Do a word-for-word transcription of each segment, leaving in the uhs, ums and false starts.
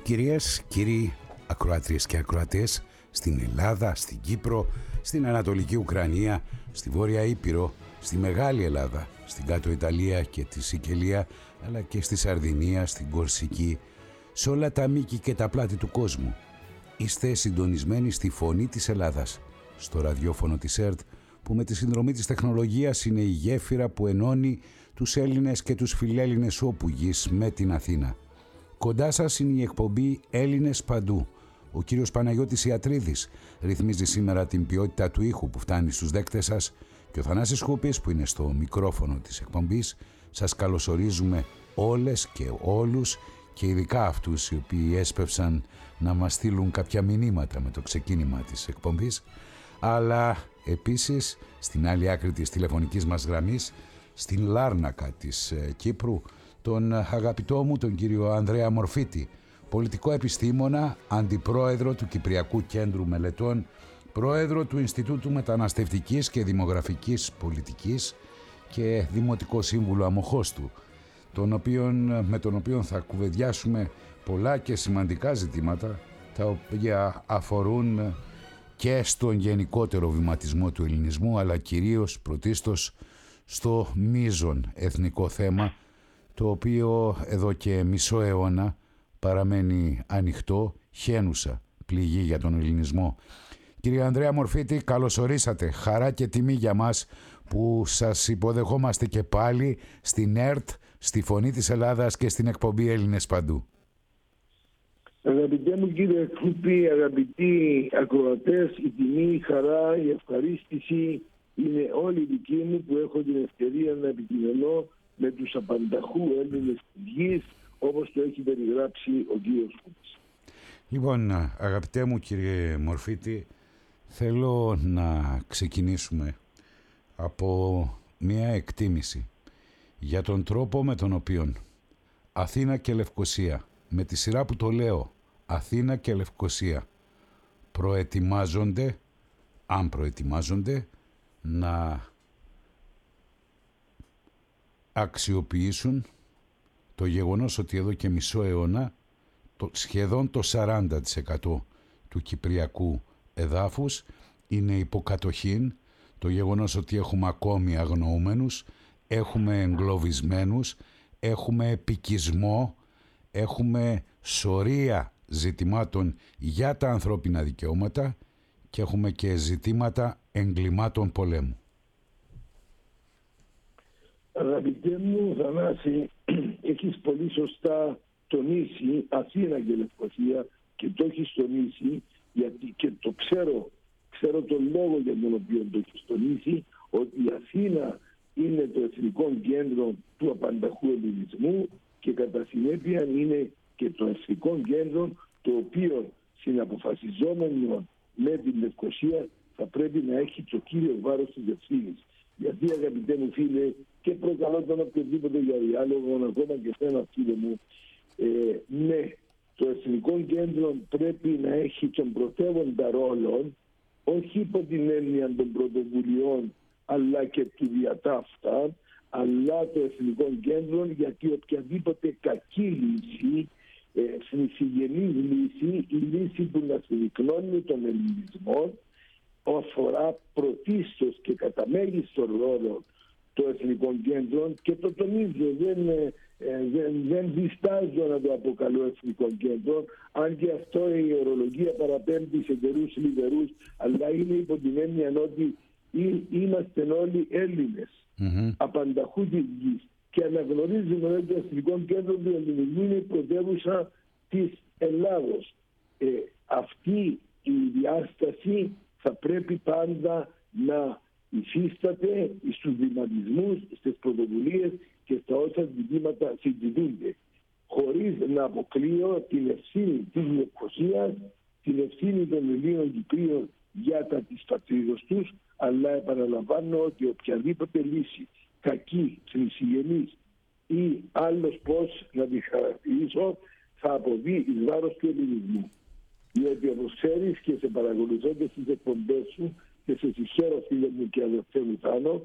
Κυρίες, κύριοι, ακροάτριες και ακροατές, στην Ελλάδα, στην Κύπρο, στην Ανατολική Ουκρανία, στη Βόρεια Ήπειρο, στη Μεγάλη Ελλάδα, στην Κάτω Ιταλία και τη Σικελία, αλλά και στη Σαρδινία, στην Κορσική, σε όλα τα μήκη και τα πλάτη του κόσμου. Είστε συντονισμένοι στη Φωνή της Ελλάδας, στο ραδιόφωνο της ΕΡΤ, που με τη συνδρομή της τεχνολογίας είναι η γέφυρα που ενώνει τους Έλληνες και τους φιλέλληνες όπου γης με την Αθήνα. Κοντά σας είναι η εκπομπή Έλληνες Παντού. Ο κύριος Παναγιώτης Ιατρίδης ρυθμίζει σήμερα την ποιότητα του ήχου που φτάνει στους δέκτες σας και ο Θανάσης Χούπης που είναι στο μικρόφωνο της εκπομπής. Σας καλωσορίζουμε όλες και όλους και ειδικά αυτούς οι οποίοι έσπευσαν να μας στείλουν κάποια μηνύματα με το ξεκίνημα της εκπομπής, αλλά επίσης στην άλλη άκρη της τηλεφωνικής μας γραμμής, στην Λάρνακα της Κύπρου, τον αγαπητό μου τον κύριο Ανδρέα Μορφίτη, πολιτικό επιστήμονα, αντιπρόεδρο του Κυπριακού Κέντρου Μελετών, πρόεδρο του Ινστιτούτου Μεταναστευτικής και Δημογραφικής Πολιτικής και δημοτικό σύμβουλο αμοχώστου, τον οποίον, με τον οποίο θα κουβεντιάσουμε πολλά και σημαντικά ζητήματα, τα οποία αφορούν και στον γενικότερο βηματισμό του ελληνισμού, αλλά κυρίως πρωτίστως στο μείζον εθνικό θέμα, το οποίο εδώ και μισό αιώνα παραμένει ανοιχτό, χένουσα πληγή για τον ελληνισμό. Κύριε Ανδρέα Μορφίτη, καλώς ορίσατε. Χαρά και τιμή για μας που σας υποδεχόμαστε και πάλι στην ΕΡΤ, στη Φωνή της Ελλάδας και στην εκπομπή Έλληνες Παντού. Αγαπητέ μου κύριε Κούπη, αγαπητοί ακροατές, η τιμή, η χαρά, η ευχαρίστηση είναι όλη δική μου που έχω την ευκαιρία να επικοινωνώ με τους απανταχού Έλληνες της γης, όπως το έχει περιγράψει ο κύριος Κούπης. Λοιπόν, αγαπητέ μου κύριε Μορφίτη, θέλω να ξεκινήσουμε από μια εκτίμηση για τον τρόπο με τον οποίο Αθήνα και Λευκοσία, με τη σειρά που το λέω, Αθήνα και Λευκοσία, προετοιμάζονται, αν προετοιμάζονται, να αξιοποιήσουν το γεγονός ότι εδώ και μισό αιώνα το, σχεδόν το σαράντα τοις εκατό του κυπριακού εδάφους είναι υποκατοχήν, το γεγονός ότι έχουμε ακόμη αγνοούμενους, έχουμε εγκλωβισμένους, έχουμε επικισμό, έχουμε σωρία ζητημάτων για τα ανθρώπινα δικαιώματα και έχουμε και ζητήματα εγκλημάτων πολέμου. Αγαπητέ μου Θανάση, έχεις πολύ σωστά τονίσει Αθήνα και Λευκοσία και το έχεις τονίσει γιατί και το ξέρω, ξέρω τον λόγο για τον οποίο το έχεις τονίσει, ότι η Αθήνα είναι το εθνικό κέντρο του απανταχού ελληνισμού και κατά συνέπεια είναι και το εθνικό κέντρο το οποίο συναποφασιζόμενο με την Λευκοσία θα πρέπει να έχει το κύριο βάρος της ευθύνης. Γιατί αγαπητέ μου φίλε, και προκαλώ τον οποιοδήποτε για διάλογο, ακόμα και σε ένα φίλο μου, ε, ναι, το εθνικό κέντρο πρέπει να έχει τον πρωτεύοντα ρόλο, όχι υπό την έννοια των πρωτοβουλειών, αλλά και του διατάφτα, αλλά το εθνικό κέντρο, γιατί οποιαδήποτε κακή λύση, ε, συνηθιγενής λύση, η λύση που να συνυκνώνει τον ελληνισμό, αφορά πρωτίστως και κατά μέγιστο ρόλο το εθνικό κέντρο και το τονίζω, δεν, ε, δεν, δεν διστάζω να το αποκαλώ εθνικό κέντρο, αν και αυτό η ορολογία παραπέμπει σε καιρούς λιβερούς, αλλά είναι υπό την έννοια ότι είμαστε όλοι Έλληνες, mm-hmm. απανταχού της γης, και αναγνωρίζουμε ότι το εθνικό κέντρο του ελληνισμού είναι η πρωτεύουσα της Ελλάδος. Ε, αυτή η διάσταση θα πρέπει πάντα να υφίσταται στους βηματισμούς, στις πρωτοβουλίες και στα όσα ζητήματα συζητούνται, χωρίς να αποκλείω την ευθύνη της Λευκοσίας, την ευθύνη των Ελλήνων Κυπρίων για τα της πατρίδος τους, αλλά επαναλαμβάνω ότι οποιαδήποτε λύση κακή, θρησιγενής ή άλλος πώς να τη χαρακτηρίσω θα αποβεί εις βάρος του ελληνισμού. Διότι όπως ξέρεις και σε παρακολουθώντας τις εκπομπές σου και σε συγχαίρω φίλε μου και αδερφέ μου Θάνο,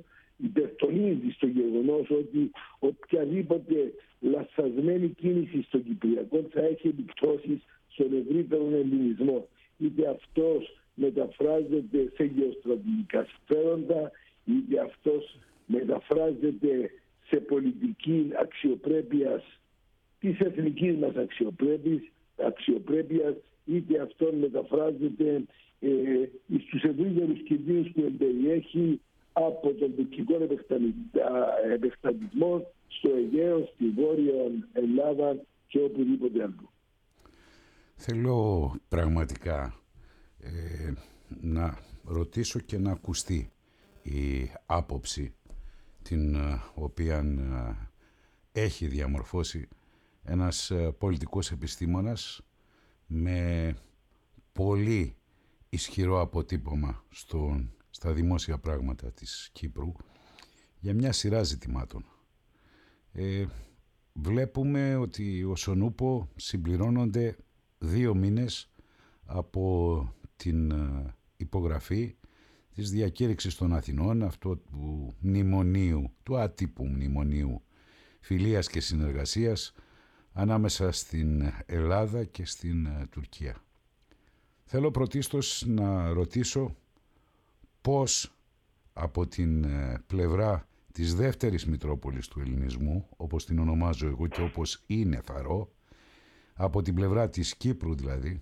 υπερτονίζει στο γεγονός ότι οποιαδήποτε λαθασμένη κίνηση στον Κυπριακό θα έχει επιπτώσεις στον ευρύτερο ελληνισμό. Είτε αυτός μεταφράζεται σε γεωστρατηγικά συμφέροντα, είτε αυτός μεταφράζεται σε πολιτική αξιοπρέπειας της εθνικής μας αξιοπρέπειας, αξιοπρέπειας είτε αυτόν μεταφράζεται ε, στους ευρύτερους κινδύνους που εμπεριέχει από τον τουρκικό επεκτατισμό στο Αιγαίο, στη Βόρεια Ελλάδα και οπουδήποτε άλλο. Θέλω πραγματικά ε, να ρωτήσω και να ακουστεί η άποψη την οποία έχει διαμορφώσει ένας πολιτικός επιστήμονας με πολύ ισχυρό αποτύπωμα στο, στα δημόσια πράγματα της Κύπρου για μια σειρά ζητημάτων. Ε, βλέπουμε ότι όσον ούπο συμπληρώνονται δύο μήνες από την υπογραφή της διακήρυξης των Αθηνών, αυτό του μνημονίου, του άτυπου μνημονίου φιλίας και συνεργασίας ανάμεσα στην Ελλάδα και στην Τουρκία. Θέλω πρωτίστως να ρωτήσω πώς από την πλευρά της δεύτερης Μητρόπολης του ελληνισμού, όπως την ονομάζω εγώ και όπως είναι θαρώ, από την πλευρά της Κύπρου δηλαδή,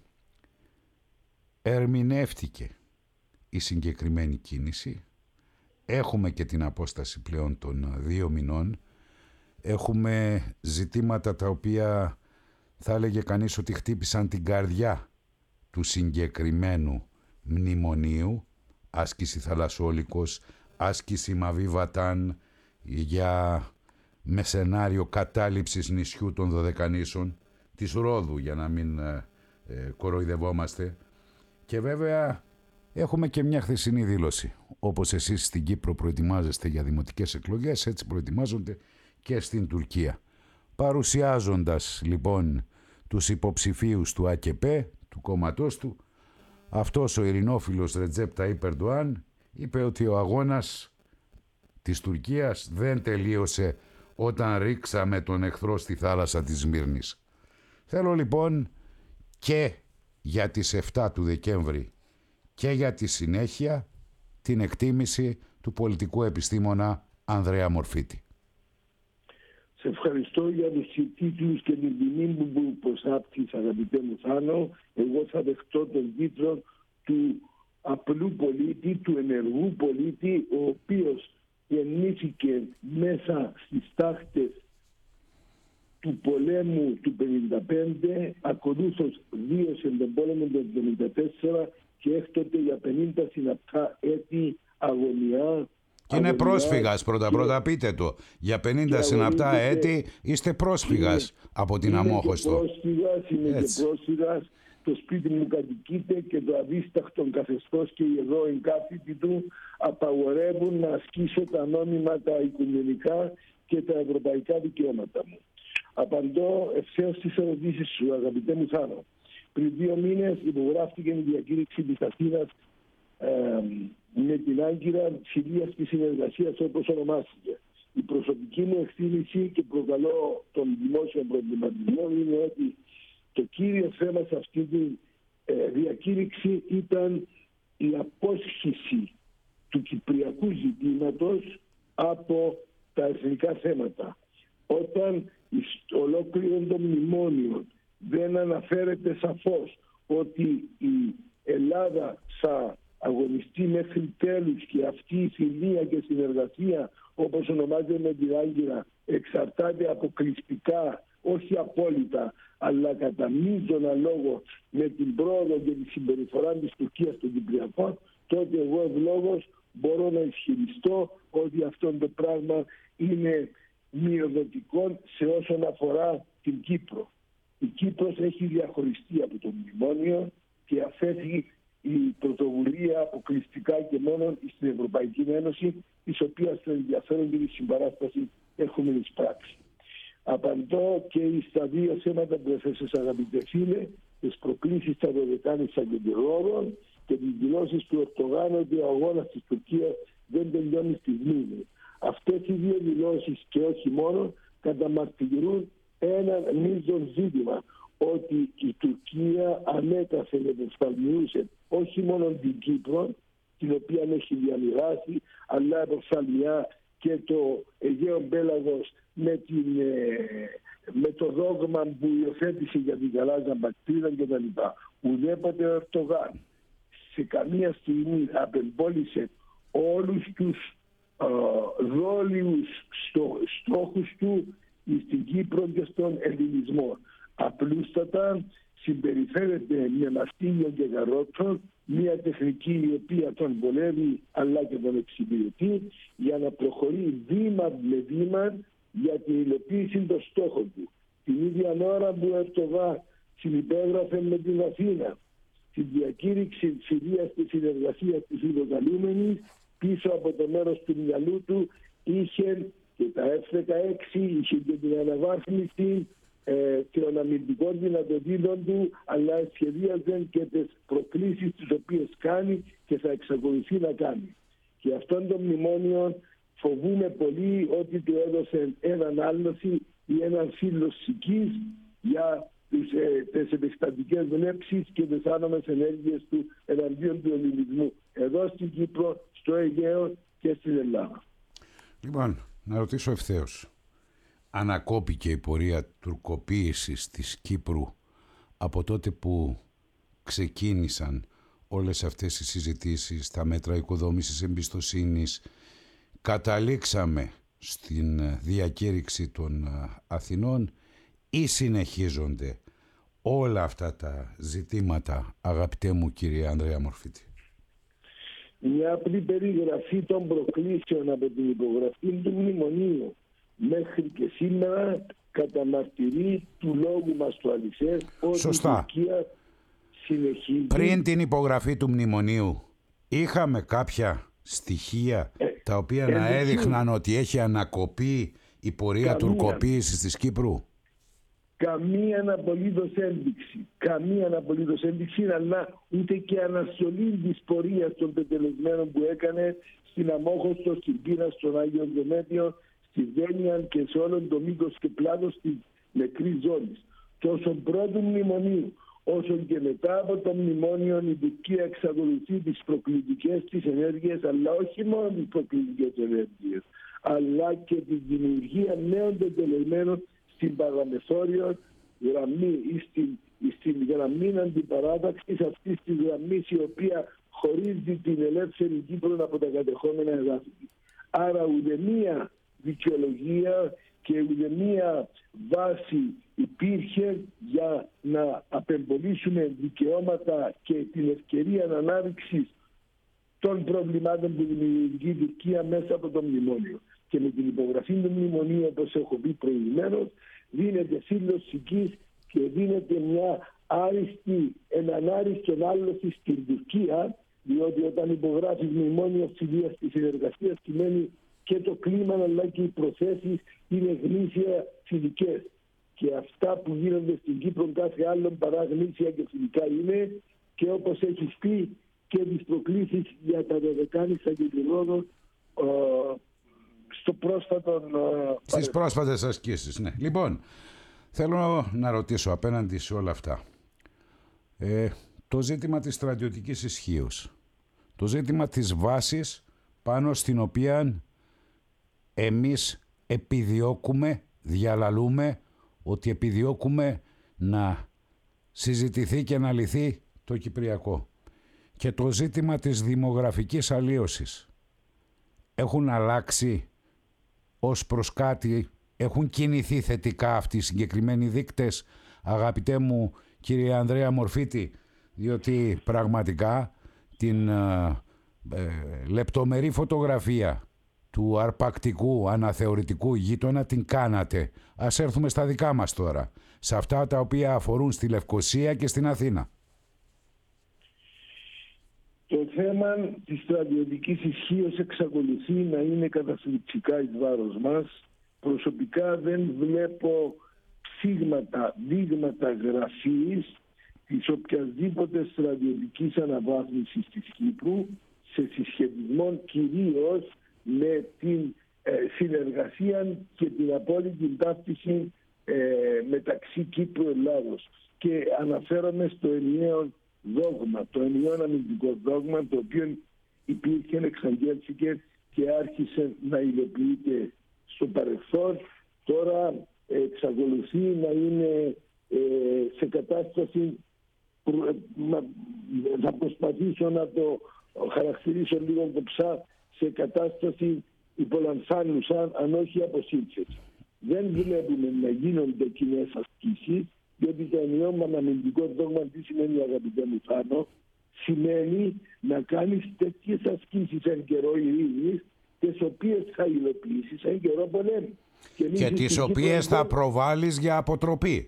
ερμηνεύτηκε η συγκεκριμένη κίνηση. Έχουμε και την απόσταση πλέον των δύο μηνών. Έχουμε ζητήματα τα οποία θα έλεγε κανείς ότι χτύπησαν την καρδιά του συγκεκριμένου μνημονίου. Άσκηση Θαλασσόλικος, άσκηση Μαβί Βατάν για με σενάριο κατάληψης νησιού των Δωδεκανήσων, της Ρόδου για να μην ε, ε, κοροϊδευόμαστε. Και βέβαια έχουμε και μια χθεσινή δήλωση. Όπως εσείς στην Κύπρο προετοιμάζεστε για δημοτικές εκλογές, έτσι προετοιμάζονται και στην Τουρκία. Παρουσιάζοντας λοιπόν τους υποψηφίους του ΑΚΕΠΕ, του κόμματός του, αυτός ο ειρηνόφιλος Ρετζέπ Ταΐπ Ερντοάν είπε ότι ο αγώνας της Τουρκίας δεν τελείωσε όταν ρίξαμε τον εχθρό στη θάλασσα της Σμύρνης. Θέλω λοιπόν και για τις εφτά του Δεκέμβρη και για τη συνέχεια την εκτίμηση του πολιτικού επιστήμονα Ανδρέα Μορφίτη. Σε ευχαριστώ για τους τίτλους και την τιμή που προσάπτεις, αγαπητέ μου Θάνο. Εγώ θα δεχτώ τον τίτλο του απλού πολίτη, του ενεργού πολίτη, ο οποίος γεννήθηκε μέσα στις τάχτες του πολέμου του πενήντα πέντε, ακολούθως βίωσε τον πόλεμο του εβδομήντα τέσσερα και έκτοτε για πενήντα συναπτά έτη αγωνιά. Και είναι πρόσφυγας, πρώτα-πρώτα πείτε το. Για πενήντα συναπτά έτη είστε πρόσφυγας είναι, από την Αμόχωστο. Είμαι πρόσφυγας, είμαι Έτσι. και πρόσφυγας. Το σπίτι μου κατοικείται και το αδίσταχτον καθεστώς και οι εδώ εγκάθητοι του απαγορεύουν να ασκήσω τα νόμιμα, τα οικουμενικά και τα ευρωπαϊκά δικαιώματα μου. Απαντώ ευθέως στις ερωτήσεις σου, αγαπητέ μου Θάνο. Πριν δύο μήνες υπογράφτηκε η διακήρυξη της Αθήνας ε, με την Άγκυρα φιλίας και συνεργασίας, όπως ονομάστηκε. Η προσωπική μου εκτίμηση και προκαλώ τον δημόσιο προβληματισμό είναι ότι το κύριο θέμα σε αυτή τη ε, διακήρυξη ήταν η απόσχηση του κυπριακού ζητήματος από τα εθνικά θέματα. Όταν ολόκληρο το μνημόνιο δεν αναφέρεται σαφώς ότι η Ελλάδα θα αγωνιστεί μέχρι τέλους και αυτή η φιλία και συνεργασία, όπως ονομάζεται με την Άγκυρα, εξαρτάται αποκλειστικά, όχι απόλυτα, αλλά κατά μείζωνα λόγο με την πρόοδο και τη συμπεριφορά της Τουρκίας στον Κυπριακό, τότε εγώ ευλόγως μπορώ να ισχυριστώ ότι αυτό το πράγμα είναι μειοδοτικό σε όσον αφορά την Κύπρο. Η Κύπρος έχει διαχωριστεί από το μνημόνιο και αφέθη η πρωτοβουλία αποκλειστικά και μόνο στην Ευρωπαϊκή Ένωση, της οποίας το ενδιαφέρον και τη συμπαράσταση έχουμε εισπράξει. Απαντώ και στα δύο θέματα που έθεσες, αγαπητέ φίλε, τις προκλήσεις στα Δωδεκάνησα και των Ρόδων και τις δηλώσεις του Ερντογάν ότι ο αγώνας της Τουρκίας δεν τελειώνει στη Σμύρνη. Αυτές οι δύο δηλώσεις και όχι μόνο καταμαρτυρούν ένα μείζον ζήτημα, ότι η Τουρκία ανέκαθεν επεφθαλμιούσε όχι μόνο την Κύπρο, την οποία έχει διαμοιράσει, αλλά επεφθαλμιά και το Αιγαίο Πέλαγος με, την, με το δόγμα που υιοθέτησε για την Γαλάζα Μπακτρίδα κτλ. Ουδέποτε ο Ερντογάν σε καμία στιγμή απεμπόλησε όλους τους uh, δόλιους στο, στόχους του στην Κύπρο και στον ελληνισμό. Απλούστατα συμπεριφέρεται με μαστίγιο και καρότσο, μια τεχνική η οποία τον βολεύει αλλά και τον εξυπηρετεί, για να προχωρεί βήμα με βήμα για την υλοποίηση των στόχων του. Την ίδια ώρα που ο Ερντογάν συνυπέγραφε με την Αθήνα στη διακήρυξη της Συρίας και συνεργασίας της Ιδωγαλούμενης, πίσω από το μέρος του μυαλού του είχε και τα εφ δεκαέξι, είχε και την αναβάθμιση ε, των αμυντικών δυνατοτήτων του, αλλά σχεδίαζε και τις προκλήσεις τις οποίες κάνει και θα εξακολουθεί να κάνει. Και αυτόν τον μνημόνιο φοβούμε πολύ ότι του έδωσε έναν άλωση ή έναν φύλλο σικής για τις, ε, τις επιστατικές βλέψεις και τις άνομες ενέργειες του εναντίον του ελληνισμού εδώ στην Κύπρο, στο Αιγαίο και στην Ελλάδα. Λοιπόν, να ρωτήσω ευθέως. Ανακόπηκε η πορεία τουρκοποίησης της Κύπρου από τότε που ξεκίνησαν όλες αυτές οι συζητήσεις, τα μέτρα οικοδόμησης εμπιστοσύνης, καταλήξαμε στην διακήρυξη των Αθηνών, ή συνεχίζονται όλα αυτά τα ζητήματα, αγαπητέ μου κύριε Ανδρέα Μορφίτη? Μια απλή περιγραφή των προκλήσεων από την υπογραφή του μνημονίου μέχρι και σήμερα καταμαρτυρεί του λόγου μας το αληθές ότι Σωστά. η Τουρκία συνεχίζει. Πριν την υπογραφή του μνημονίου είχαμε κάποια στοιχεία ε, τα οποία ε, να ε, έδειχναν ε, ότι έχει ανακοπεί η πορεία καμία, τουρκοποίησης της Κύπρου? Καμία απολύτως ένδειξη. Καμία απολύτως ένδειξη, αλλά ούτε και αναστολή της πορείας των πετελεσμένων που έκανε στην Αμόχωστο, στην Πύρα, στον Άγιο Δεμέτριο, στη Δένεια και σε όλον το μήκος και πλάτος της νεκρής ζώνης. Τόσο πρώτου μνημονίου όσο και μετά από το μνημόνιο η Τουρκία εξακολουθεί τις προκλητικές της ενέργειες, αλλά όχι μόνο τις προκλητικές ενέργειες, αλλά και τη δημιουργία νέων πετελεσμένων στην παραμεθόριο γραμμή ή στην, στην γραμμή αντιπαράταξης αυτής της γραμμής, η οποία χωρίζει την ελεύθερη Κύπρο από τα κατεχόμενα εδάφη. Άρα ούτε μία δικαιολογία και ούτε μία βάση υπήρχε για να απεμπολίσουμε δικαιώματα και την ευκαιρία ανάδειξης των προβλημάτων που δημιουργεί η Τουρκία μέσα από το μνημόνιο. Και με την υπογραφή του μνημονίου, όπως έχω πει προηγουμένως, δίνεται φύλλος σικής και δίνεται μια άριστη, έναν άριστον άλωση στην Τουρκία, διότι όταν υπογράφει μνημόνιο φιλίας και συνεργασίας σημαίνει και το κλίμα αλλά και οι προθέσεις είναι γνήσια φιλικές. Και αυτά που γίνονται στην Κύπρο κάθε άλλον παρά γνήσια και φιλικά είναι, και όπως έχεις πει και τις προκλήσεις για τα Δωδεκάνησα και την Ρόδο στο πρόσφατο... Στις πρόσφατες ασκήσεις, ναι. Λοιπόν, θέλω να ρωτήσω απέναντι σε όλα αυτά. Ε, το ζήτημα της στρατιωτικής ισχύως. Το ζήτημα της βάσης πάνω στην οποία εμείς επιδιώκουμε, διαλαλούμε ότι επιδιώκουμε να συζητηθεί και να λυθεί το Κυπριακό. Και το ζήτημα της δημογραφικής αλλίωσης. Έχουν αλλάξει ως προς κάτι, έχουν κινηθεί θετικά αυτοί οι συγκεκριμένοι δείκτες, αγαπητέ μου κύριε Ανδρέα Μορφίτη, διότι πραγματικά την ε, ε, λεπτομερή φωτογραφία του αρπακτικού αναθεωρητικού γείτονα την κάνατε. Ας έρθουμε στα δικά μας τώρα, σε αυτά τα οποία αφορούν στη Λευκοσία και στην Αθήνα. Το θέμα της στρατιωτικής ισχύως εξακολουθεί να είναι καταστροφικά εις βάρος μας. Προσωπικά δεν βλέπω ψήγματα, δείγματα γραφής της οποιασδήποτε στρατιωτικής αναβάθμισης της Κύπρου σε συσχετισμό κυρίως με την ε, συνεργασία και την απόλυτη ταύτιση ε, μεταξύ Κύπρου και Ελλάδος. Και αναφέρομαι στο ενιαίο δόγμα, το ενιαίο αμυντικό δόγμα, το οποίο υπήρχε, εξαγγέλθηκε και άρχισε να υλοποιείται στο παρελθόν. Τώρα εξακολουθεί να είναι ε, σε κατάσταση, θα προσπαθήσω να το χαρακτηρίσω λίγο το ψά, σε κατάσταση υπολαμβάνουσα, αν όχι αποσύνθεση. Δεν βλέπουμε να γίνονται κοινές ασκήσεις, διότι το ενιαίο αμυντικό δόγμα, τι σημαίνει, αγαπητέ μου Θάνο, σημαίνει να κάνεις τέτοιες ασκήσεις εν καιρό ειρήνης, τις οποίες θα υλοποιήσεις εν καιρό πολέμου. Και, και τις οποίες θα προβάλλεις για αποτροπή.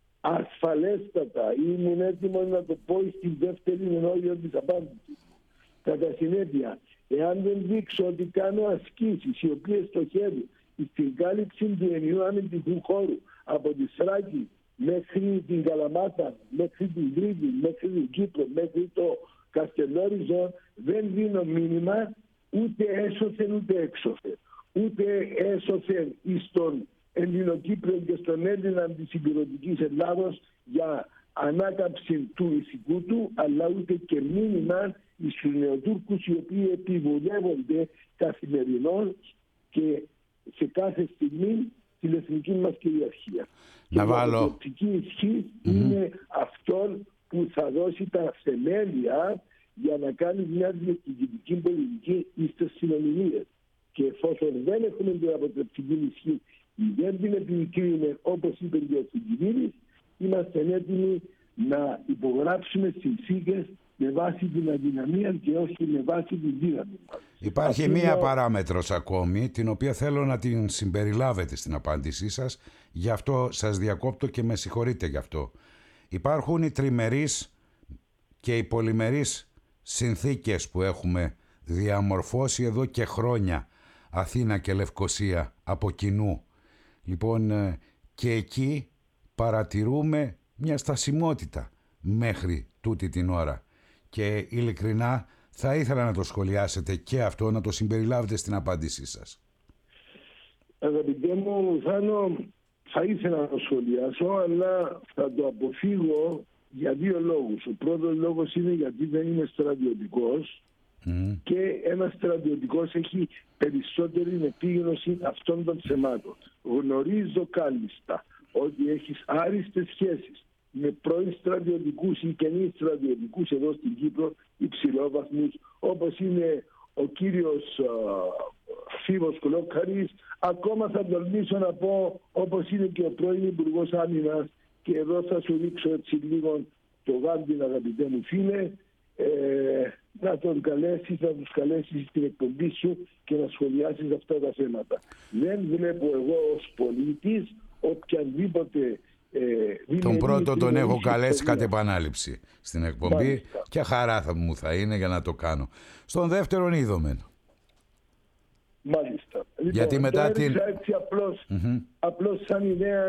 Ασφαλέστατα. Ήμουν έτοιμος να το πω στην δεύτερη ενόγεια της απάντησης. Κατά συνέπεια, εάν δεν δείξω ότι κάνω ασκήσεις οι οποίες στοχεύουν στην κάλυψη του ενιαίου αμυντικού χώρου από τη Θράκη μέχρι την Καλαμάτα, μέχρι την Κρήτη, μέχρι την Κύπρο, μέχρι το Καστελόριζο, δεν δίνω μήνυμα ούτε έσωθεν ούτε έξωθεν. Ούτε έσωθεν στον Ελληνοκύπριο και στον Έλληνα της υπηρετικής Ελλάδος για ανάκαμψη του ηθικού του, αλλά ούτε και μήνυμα στους Νεοτούρκους, οι οποίοι επιβολεύονται καθημερινώς και σε κάθε στιγμή την εθνική μας κυριαρχία. Να και βάλω. Η πολιτική ισχύ mm-hmm. είναι αυτόν που θα δώσει τα θεμέλια για να κάνει μια διεκδικητική πολιτική στις συνομιλίες. Και εφόσον δεν έχουμε την αποτρεπτική ισχύ, δεν την επικρίνουμε όπως είπε και ο Συγκυβήρης, είμαστε έτοιμοι να υπογράψουμε συνθήκες με βάση την αδυναμία και όχι με βάση την δύναμη μας. Υπάρχει Αυτή μία είναι... παράμετρος ακόμη, την οποία θέλω να την συμπεριλάβετε στην απάντησή σας, γι' αυτό σας διακόπτω και με συγχωρείτε γι' αυτό. Υπάρχουν οι τριμερείς και οι πολυμερείς συνθήκες που έχουμε διαμορφώσει εδώ και χρόνια, Αθήνα και Λευκοσία από κοινού. Λοιπόν, και εκεί παρατηρούμε μια στασιμότητα μέχρι τούτη την ώρα. Και ειλικρινά θα ήθελα να το σχολιάσετε και αυτό, να το συμπεριλάβετε στην απάντησή σας. Αγαπητέ μου Θάνο, θα ήθελα να το σχολιάσω, αλλά θα το αποφύγω για δύο λόγους. Ο πρώτος λόγος είναι γιατί δεν είμαι στρατιωτικός mm. και ένας στρατιωτικός έχει περισσότερη επίγνωση αυτών των θεμάτων. Γνωρίζω κάλλιστα ότι έχεις άριστες σχέσεις με πρώην στρατιωτικούς ή καινείς στρατιωτικούς εδώ στην Κύπρο, υψηλόβαθμους, όπως είναι ο κύριος Φίβος Κολόκαρης, ακόμα θα τολμήσω να πω όπως είναι και ο πρώην Υπουργός Άμυνας, και εδώ θα σου ρίξω έτσι λίγο το γάντιν, αγαπητέ μου φίλε, ε, να τον καλέσεις, να τους καλέσεις στην εκπομπή σου και να σχολιάσεις αυτά τα θέματα. Δεν βλέπω εγώ ως πολίτης οποιαδήποτε Ε, τον πρώτο τον έχω καλέσει κατ' επανάληψη στην εκπομπή. Μάλιστα. Και χαρά θα μου θα είναι για να το κάνω. Στον δεύτερον είδομεν. Μάλιστα. Λοιπόν, γιατί μετά το την... έτσι απλώς, mm-hmm. απλώς σαν ιδέα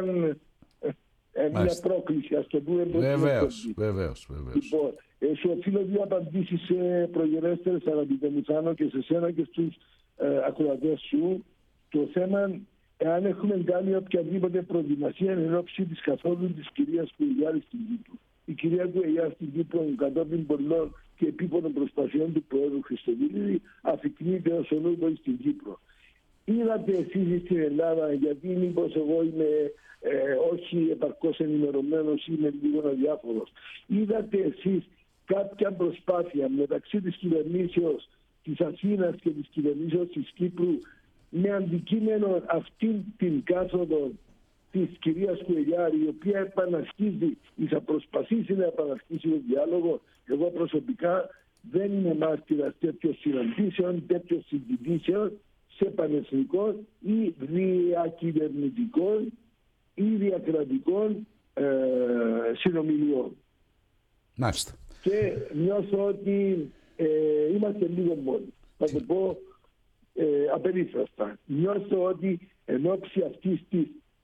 ε, μια πρόκληση, ας το πούμε. Βεβαίως, βεβαίως, βεβαίως. Λοιπόν, ε, σου οφείλω δύο απαντήσεις σε προγερέστερες, αγαπητέ μου Θάνο, και σε σένα και στους ε, ακροατές σου. Το θέμα, εάν έχουμε κάνει οποιαδήποτε προετοιμασία εν ώψη της καθόλου της κυρίας Κουελιάρη στην Κύπρο. Η κυρία Κουελιάρη στην Κύπρο, κατόπιν πολλών και επίπονων προσπαθειών του Προέδρου Χριστοδουλίδη, αφικνύεται ως ολόκληρη στην Κύπρο. Είδατε εσείς στην Ελλάδα, γιατί μήπως εγώ είμαι ε, όχι επαρκώς ενημερωμένος, είμαι λίγο αδιάφορος. Είδατε εσείς κάποια προσπάθεια μεταξύ της κυβερνήσεως της Αθήνας και της κυβερνήσεως της Κύπρου με αντικείμενο αυτή την κάθοδο της κυρίας Κουελιάρη, η οποία επανασχίζει ή θα προσπαθήσει να επανασχίσει το διάλογο? Εγώ προσωπικά δεν είμαι μάρτυρας τέτοιων συναντήσεων, τέτοιων συζητήσεων σε πανεθνικών ή διακυβερνητικών ή διακρατικών ε, συνομιλιών. Μάλιστα. Και νιώθω ότι ε, είμαστε λίγο μόνοι. Θα το πω ε, απερίφραστα. Νιώθω ότι εν ώψη αυτής της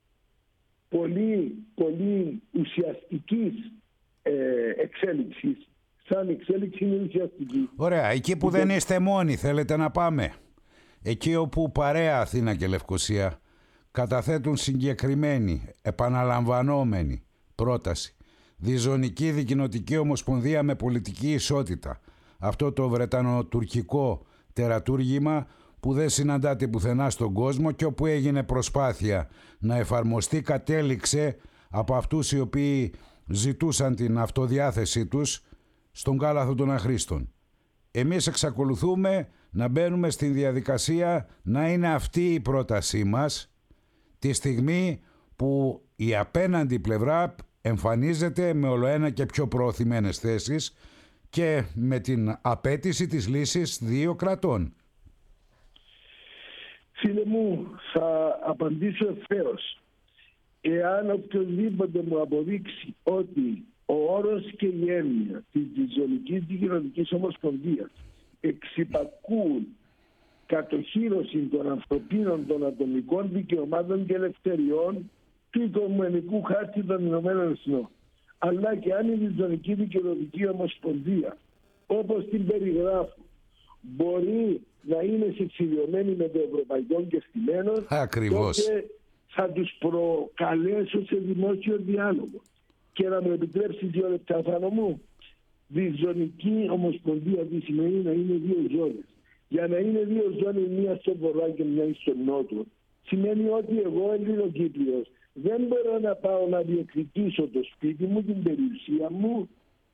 πολύ, πολύ ουσιαστικής ε, εξέλιξης, σαν εξέλιξη είναι ουσιαστική. Ωραία, εκεί που δεν είστε μόνοι θέλετε να πάμε. εκεί όπου παρέα Αθήνα και Λευκοσία καταθέτουν συγκεκριμένη, επαναλαμβανόμενη πρόταση, διζωνική δικοινοτική ομοσπονδία με πολιτική ισότητα, αυτό το βρετανοτουρκικό τερατούργημα που δεν συναντάται πουθενά στον κόσμο και όπου έγινε προσπάθεια να εφαρμοστεί, κατέληξε από αυτούς οι οποίοι ζητούσαν την αυτοδιάθεσή τους στον κάλαθο των αχρήστων. Εμείς εξακολουθούμε να μπαίνουμε στην διαδικασία να είναι αυτή η πρότασή μας τη στιγμή που η απέναντι πλευρά εμφανίζεται με ολοένα και πιο προωθημένες θέσεις και με την απέτηση της λύσης δύο κρατών. Φίλε μου, θα απαντήσω ευθέως. Εάν οποιοδήποτε μου αποδείξει ότι ο όρος και η έννοια της διζωνικής δικοινοτικής ομοσπονδίας εξυπακούουν κατοχύρωση των ανθρωπίνων, των ατομικών δικαιωμάτων και ελευθεριών του Οικουμενικού Χάρτη των Ηνωμένων Εθνών, αλλά και αν η διζωνική δικοινοτική ομοσπονδία, όπως την περιγράφω, μπορεί να είναι συμφιλειωμένη με το ευρωπαϊκό κεκτημένο, τότε θα τους προκαλέσω σε δημόσιο διάλογο. Και να μου επιτρέψει δύο λεπτά, Θάνο μου. Διζωνική ομοσπονδία τι σημαίνει? Να είναι δύο ζώνες. Για να είναι δύο ζώνες, μία στο βορρά και μία στο νότο, σημαίνει ότι εγώ, Ελληνοκύπριος, δεν μπορώ να πάω να διεκδικήσω το σπίτι μου, την περιουσία μου,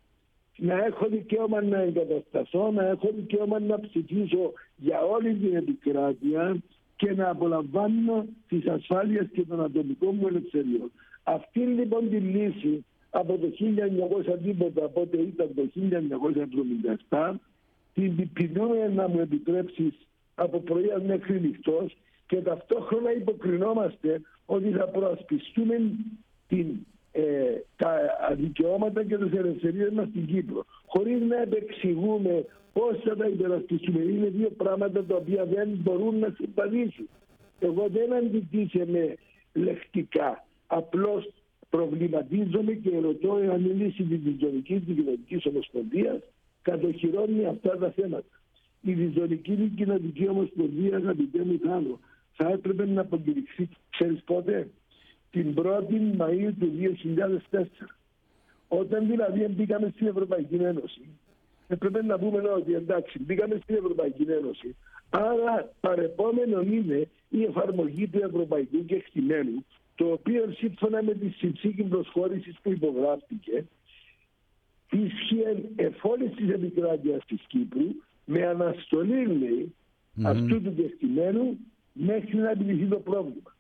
να έχω δικαίωμα να εγκατασταθώ, να έχω δικαίωμα να ψηφίσω για όλη την επικράτεια και να απολαμβάνω τις ασφάλειες και των ατομικών μου ελευθεριών. Αυτή λοιπόν τη λύση από το χίλια εννιακόσια τίποτα, πότε ήταν το χίλια εννιακόσια εβδομήντα επτά, την επιπλούμε να μου επιτρέψεις από πρωί μέχρι νυχτός και ταυτόχρονα υποκρινόμαστε ότι θα προασπιστούμε την, ε, τα δικαιώματα και τις ελευθερίες μας στην Κύπρο, χωρίς να επεξηγούμε πώς θα τα υπερασπιστούμε. Είναι δύο πράγματα τα οποία δεν μπορούν να συμβαδίσουν. Εγώ δεν αντιτίθεμαι λεκτικά. Απλώς προβληματίζομαι και ρωτώ εάν η λύση της διζωνικής δικοινοτικής ομοσπονδίας κατοχυρώνει αυτά τα θέματα. Η διζωνική δικοινοτική ομοσπονδία, αγαπητέ μου Θάνο, θα έπρεπε να αποκηρυχθεί, ξέρεις πότε? Την πρώτη Μαΐου του δύο χιλιάδες τέσσερα. Όταν δηλαδή μπήκαμε στην Ευρωπαϊκή Ένωση, έπρεπε να πούμε ότι εντάξει, μπήκαμε στην Ευρωπαϊκή Ένωση, άρα παρεπόμενο είναι η εφαρμογή του ευρωπαϊκού κεκτημένου, το οποίο σύμφωνα με τη συνθήκη προσχώρησης που υπογράφηκε ίσχυε εφόλης της επικράτειας της Κύπρου με αναστολή, λέει, mm-hmm. αυτού του κεκτημένου μέχρι να επιλυθεί το πρόβλημα.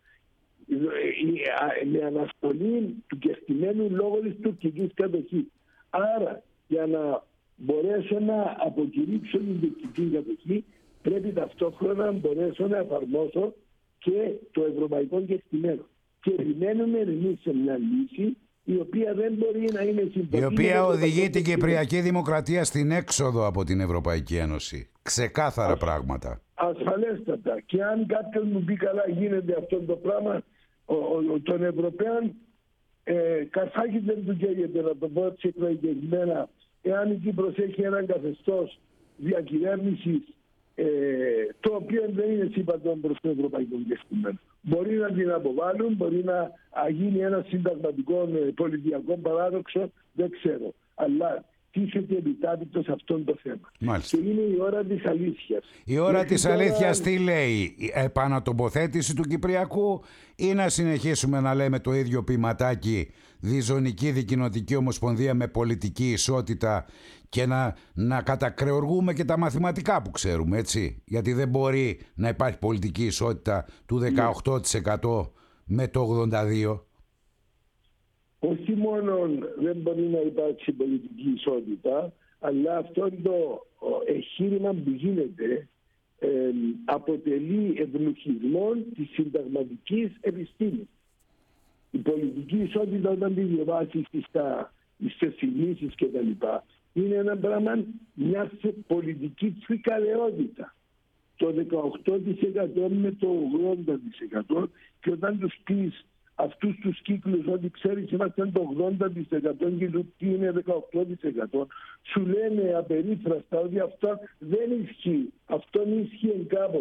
Με αναστολή του κεκτημένου λόγω της τουρκικής κατοχής. Άρα για να μπορέσω να αποκηρύξω την τουρκική κατοχή πρέπει ταυτόχρονα να μπορέσω να εφαρμόσω και το ευρωπαϊκό κεκτημένο. Και περιμένουμε εμείς σε μια λύση η οποία δεν μπορεί να είναι συμποτή. Η οποία οδηγεί την Κυπριακή Δημοκρατία στην έξοδο από την Ευρωπαϊκή Ένωση. Ξεκάθαρα Α, πράγματα. Ασφαλέστατα. Και αν κάποιος μου πει καλά γίνεται αυτό το πράγμα, ο, ο, των Ευρωπαίων ε, καρφάκι δεν του καίγεται, να το πω έτσι εκλογισμένα, εάν η Κύπρος έχει έναν καθεστώς διακυβέρνησης ε, το οποίο δεν είναι σύμπαντον προς το ευρωπαϊκό κεκτημένο. Μπορεί να την αποβάλουν, μπορεί να γίνει ένα συνταγματικό πολιτιακό παράδοξο, δεν ξέρω. Αλλά τίθεται επιτάπητο σε αυτό το θέμα. Μάλιστα. Και είναι η ώρα της αλήθειας. Η ώρα Μέχρι της τώρα... αλήθειας τι λέει? Επανατοποθέτηση του Κυπριακού ή να συνεχίσουμε να λέμε το ίδιο ποιηματάκι, διζωνική δικοινοτική ομοσπονδία με πολιτική ισότητα, και να, να κατακρεουργούμε και τα μαθηματικά που ξέρουμε, έτσι? Γιατί δεν μπορεί να υπάρχει πολιτική ισότητα του δεκαοκτώ τοις εκατό με το ογδόντα δύο τοις εκατό. Όχι μόνο δεν μπορεί να υπάρξει πολιτική ισότητα, αλλά αυτό το εγχείρημα που γίνεται ε, αποτελεί ευνοχισμό της συνταγματικής επιστήμης. Η πολιτική ισότητα, όταν τη διαβάσεις στις θυμίσεις και τα λοιπά, είναι ένα πράγμα, μια πολιτική φρικαλαιότητα. Το δεκαοκτώ τοις εκατό με το ογδόντα τοις εκατό, και όταν τους πεις αυτούς τους κύκλους ότι ξέρεις είμαστε το ογδόντα τοις εκατό και τι είναι δεκαοκτώ τοις εκατό, σου λένε απερίφραστα ότι αυτό δεν ισχύει. Αυτό ισχύει κάποτε.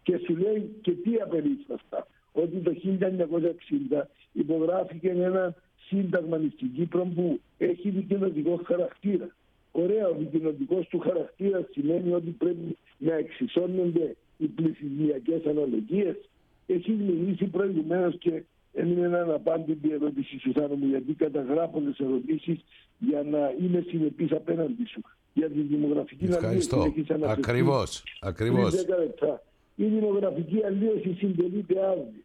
Και σου λέει και τι απερίφραστα, ότι το χίλια εννιακόσια εξήντα υπογράφηκε ένα σύνταγμα στην Κύπρο που έχει δικοινοτικό χαρακτήρα. Ωραία, ο δικοινοτικός του χαρακτήρα σημαίνει ότι πρέπει να εξισώνονται οι πληθυσμιακές αναλογίες. Έχει μιλήσει προηγουμένως και έμεινε ένα αναπάντητη ερώτηση σου, Θάνο μου, γιατί καταγράφω τις ερωτήσεις για να είμαι συνεπής απέναντι σου. Για τη δημογραφική Ευχαριστώ. αλλίωση. Ακριβώς. Ακριβώς. Η δημογραφική αλλίωση συντελείται αύριο.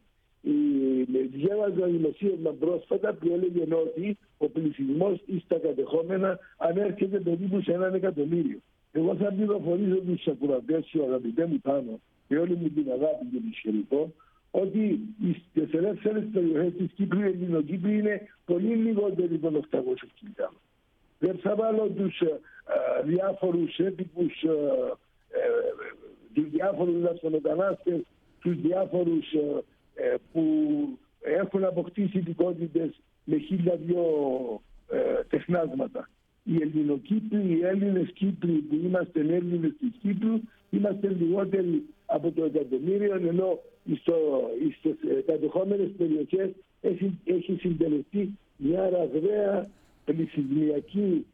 Διάβαζα δημοσίευμα πρόσφατα που έλεγε ότι ο πληθυσμός στα κατεχόμενα ανέρχεται περίπου σε έναν εκατομμύριο. Εγώ θα πληροφορήσω τους ακροατές σου, αγαπητέ μου Θάνο, και όλη μου την αγάπη και τη σχερικό, ότι στις ελεύθερες περιοχές της Κύπρου, οι Ελληνοκύπροι είναι πολύ λιγότεροι των οκτακόσιων χιλιάδων. Δεν θα βάλω τους ε, ε, διάφορους έτυπους, ε, ε, τους διάφορους δασμονοτανάστες, τους διάφορους ε, ε, που έχουν αποκτήσει ειδικότητες με χίλια δυο ε, τεχνάσματα. Οι Ελληνοκύπροι, οι Έλληνες Κύπροι που είμαστε Έλληνες της Κύπρου, είμαστε λιγότεροι από το εκατομμύριο, ενώ στις κατεχόμενες περιοχές έχει, έχει συντελεστεί μια ραγδαία πληθυσμιακή,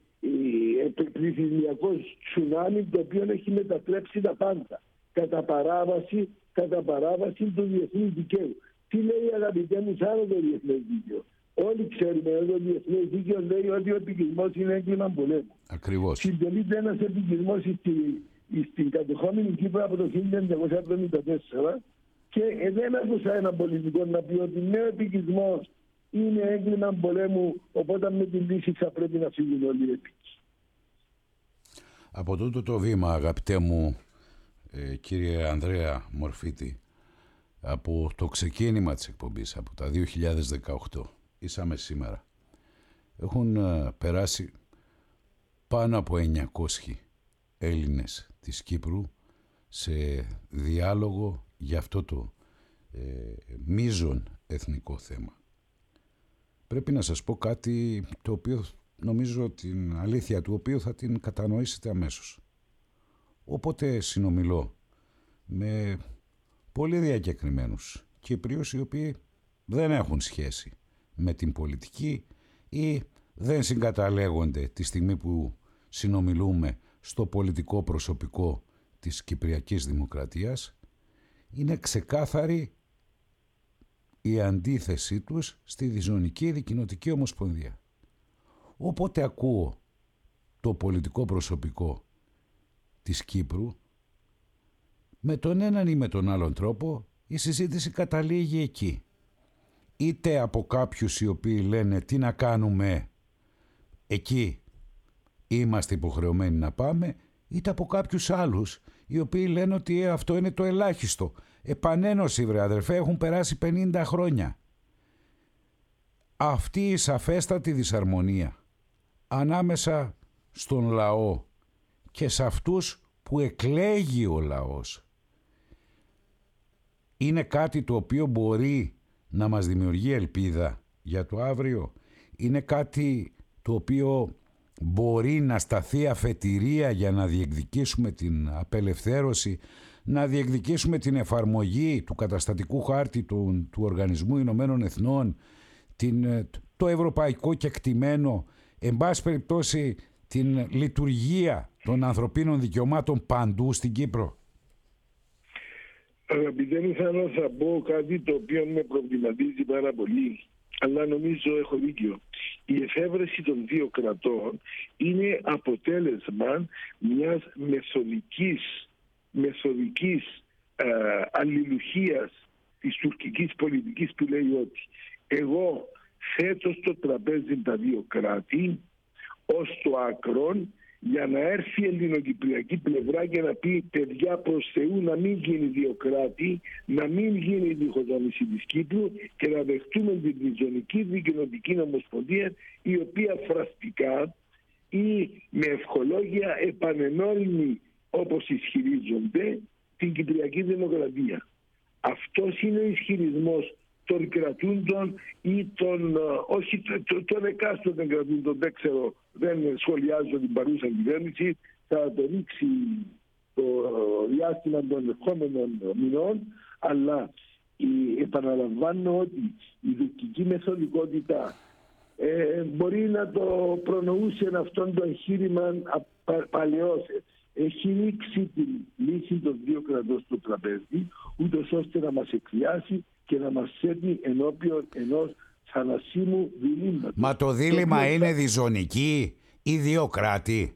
πληθυσμιακό τσουνάμι, το οποίο έχει μετατρέψει τα πάντα κατά παράβαση, κατά παράβαση του διεθνούς δικαίου. Τι λέει, αγαπητέ μου, σαν το διεθνές δίκαιο? Όλοι ξέρουμε ότι το διεθνές δίκαιο λέει ότι ο επικισμός είναι έγκλημα πολέμου. Ακριβώς. Συντελείται ένας επικισμός στη, στην κατεχόμενη Κύπρο από το χίλια εννιακόσια εβδομήντα τέσσερα και δεν άκουσα έναν πολιτικό να πει ότι ναι, ο επικισμός είναι έγκλημα πολέμου, οπότε με την λύση θα πρέπει να φύγουν όλοι οι επίκοι. Από τούτο το βήμα, αγαπητέ μου ε, κύριε Ανδρέα Μορφίτη, από το ξεκίνημα της εκπομπής, από τα δύο χιλιάδες δεκαοκτώ, ήσαμε σήμερα, έχουν ε, περάσει πάνω από εννιακόσιοι Έλληνες της Κύπρου σε διάλογο για αυτό το ε, μείζον εθνικό θέμα. Πρέπει να σας πω κάτι το οποίο νομίζω την αλήθεια του οποίου θα την κατανοήσετε αμέσως. Όποτε συνομιλώ με πολύ διακεκριμένους Κύπριους οι οποίοι δεν έχουν σχέση με την πολιτική ή δεν συγκαταλέγονται τη στιγμή που συνομιλούμε στο πολιτικό προσωπικό της Κυπριακής Δημοκρατίας, είναι ξεκάθαρη η αντίθεσή τους στη Διζωνική Δικοινοτική Ομοσπονδία. Όποτε ακούω το πολιτικό προσωπικό της Κύπρου, με τον έναν ή με τον άλλον τρόπο η συζήτηση καταλήγει εκεί. Είτε από κάποιους οι οποίοι λένε τι να κάνουμε, εκεί είμαστε υποχρεωμένοι να πάμε, είτε από κάποιους άλλους οι οποίοι λένε ότι αυτό είναι το ελάχιστο. Επανένωση, βρε αδερφέ, έχουν περάσει πενήντα χρόνια. Αυτή η σαφέστατη δυσαρμονία ανάμεσα στον λαό και σε αυτούς που εκλέγει ο λαός είναι κάτι το οποίο μπορεί να μας δημιουργεί ελπίδα για το αύριο. Είναι κάτι το οποίο μπορεί να σταθεί αφετηρία για να διεκδικήσουμε την απελευθέρωση, να διεκδικήσουμε την εφαρμογή του καταστατικού χάρτη του, του Οργανισμού Ηνωμένων Εθνών, την, το ευρωπαϊκό κεκτημένο, εν πάση περιπτώσει την λειτουργία των ανθρωπίνων δικαιωμάτων παντού στην Κύπρο. Αγαπητέ μου Θάνο, θα πω κάτι το οποίο με προβληματίζει πάρα πολύ, αλλά νομίζω έχω δίκιο. Η εφεύρεση των δύο κρατών είναι αποτέλεσμα μιας μεθοδικής, μεθοδικής ε, αλληλουχίας της τουρκικής πολιτικής που λέει ότι εγώ θέτω στο τραπέζι τα δύο κράτη ως το άκρον για να έρθει η ελληνοκυπριακή πλευρά και να πει παιδιά προς Θεού να μην γίνει δύο κράτη, να μην γίνει η διχοτόμηση της Κύπρου και να δεχτούμε την Διζωνική Δικοινοτική Ομοσπονδία, η οποία φραστικά ή με ευχολόγια επανενώνει, όπως ισχυρίζονται, την Κυπριακή Δημοκρατία. Αυτός είναι ο ισχυρισμός των κρατούντων ή των, όχι των εκάστοτε κρατούντων, δεν ξέρω, δεν σχολιάζω την παρούσα κυβέρνηση, θα το ρίξει το διάστημα των ερχόμενων μηνών, αλλά η, επαναλαμβάνω ότι η τουρκική μεθοδικότητα ε, μπορεί να το προνοούσε αυτόν το εγχείρημα παλαιώς. Έχει ρίξει τη λύση των δύο κρατών στο τραπέζι, ούτως ώστε να μας εκβιάσει και να μας θέτει ενώπιον ενός θανασίμου διλήμματος. Μα το δίλημμα το είναι διζωνική ή δύο κράτη?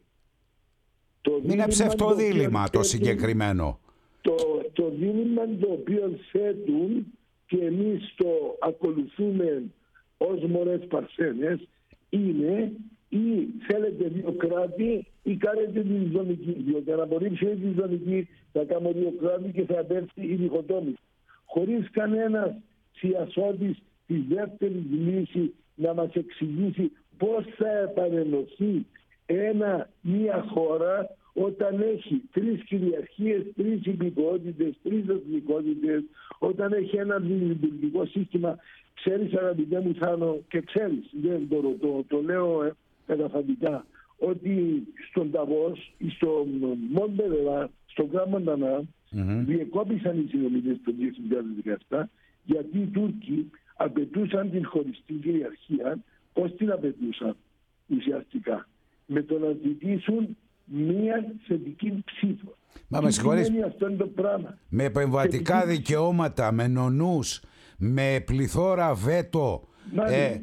Είναι ψευτοδίλημμα το συγκεκριμένο. Το, το δίλημμα το οποίο θέτουν και εμείς το ακολουθούμε ως μωρές παρσένες είναι ή θέλετε δύο κράτη ή κάνετε τη διζωνική. Διότι αν απορρίψετε τη διζωνική θα κάνουμε δύο κράτη και θα πέφτει η διχοτόμηση. Χωρίς κανένας θειασότης της δεύτερης λύσης να μας εξηγήσει πώς θα επανενωθεί ένα, μια χώρα όταν έχει τρεις κυριαρχίες, τρεις υπηκότητες, τρεις εθνικότητες, όταν έχει ένα λειτουργικό σύστημα. Ξέρεις, αγαπητέ μου Θάνο, και ξέρεις, δεν το ρωτώ, το λέω ε, καταφατικά, ότι στον Ταβός, στον Μοντεβερά, στον Κράμοντανα, mm-hmm. διεκόπησαν οι συνομιλίες το δύο χιλιάδες δεκαεπτά, γιατί οι Τούρκοι απαιτούσαν την χωριστή κυριαρχία. Πώς την απαιτούσαν ουσιαστικά? Με το να ζητήσουν μία θετική ψήφο. Μα με συγχωρείς, αυτό είναι το πράγμα. Με επεμβατικά θετική δικαιώματα, με νονούς, με πληθώρα βέτο. Ε,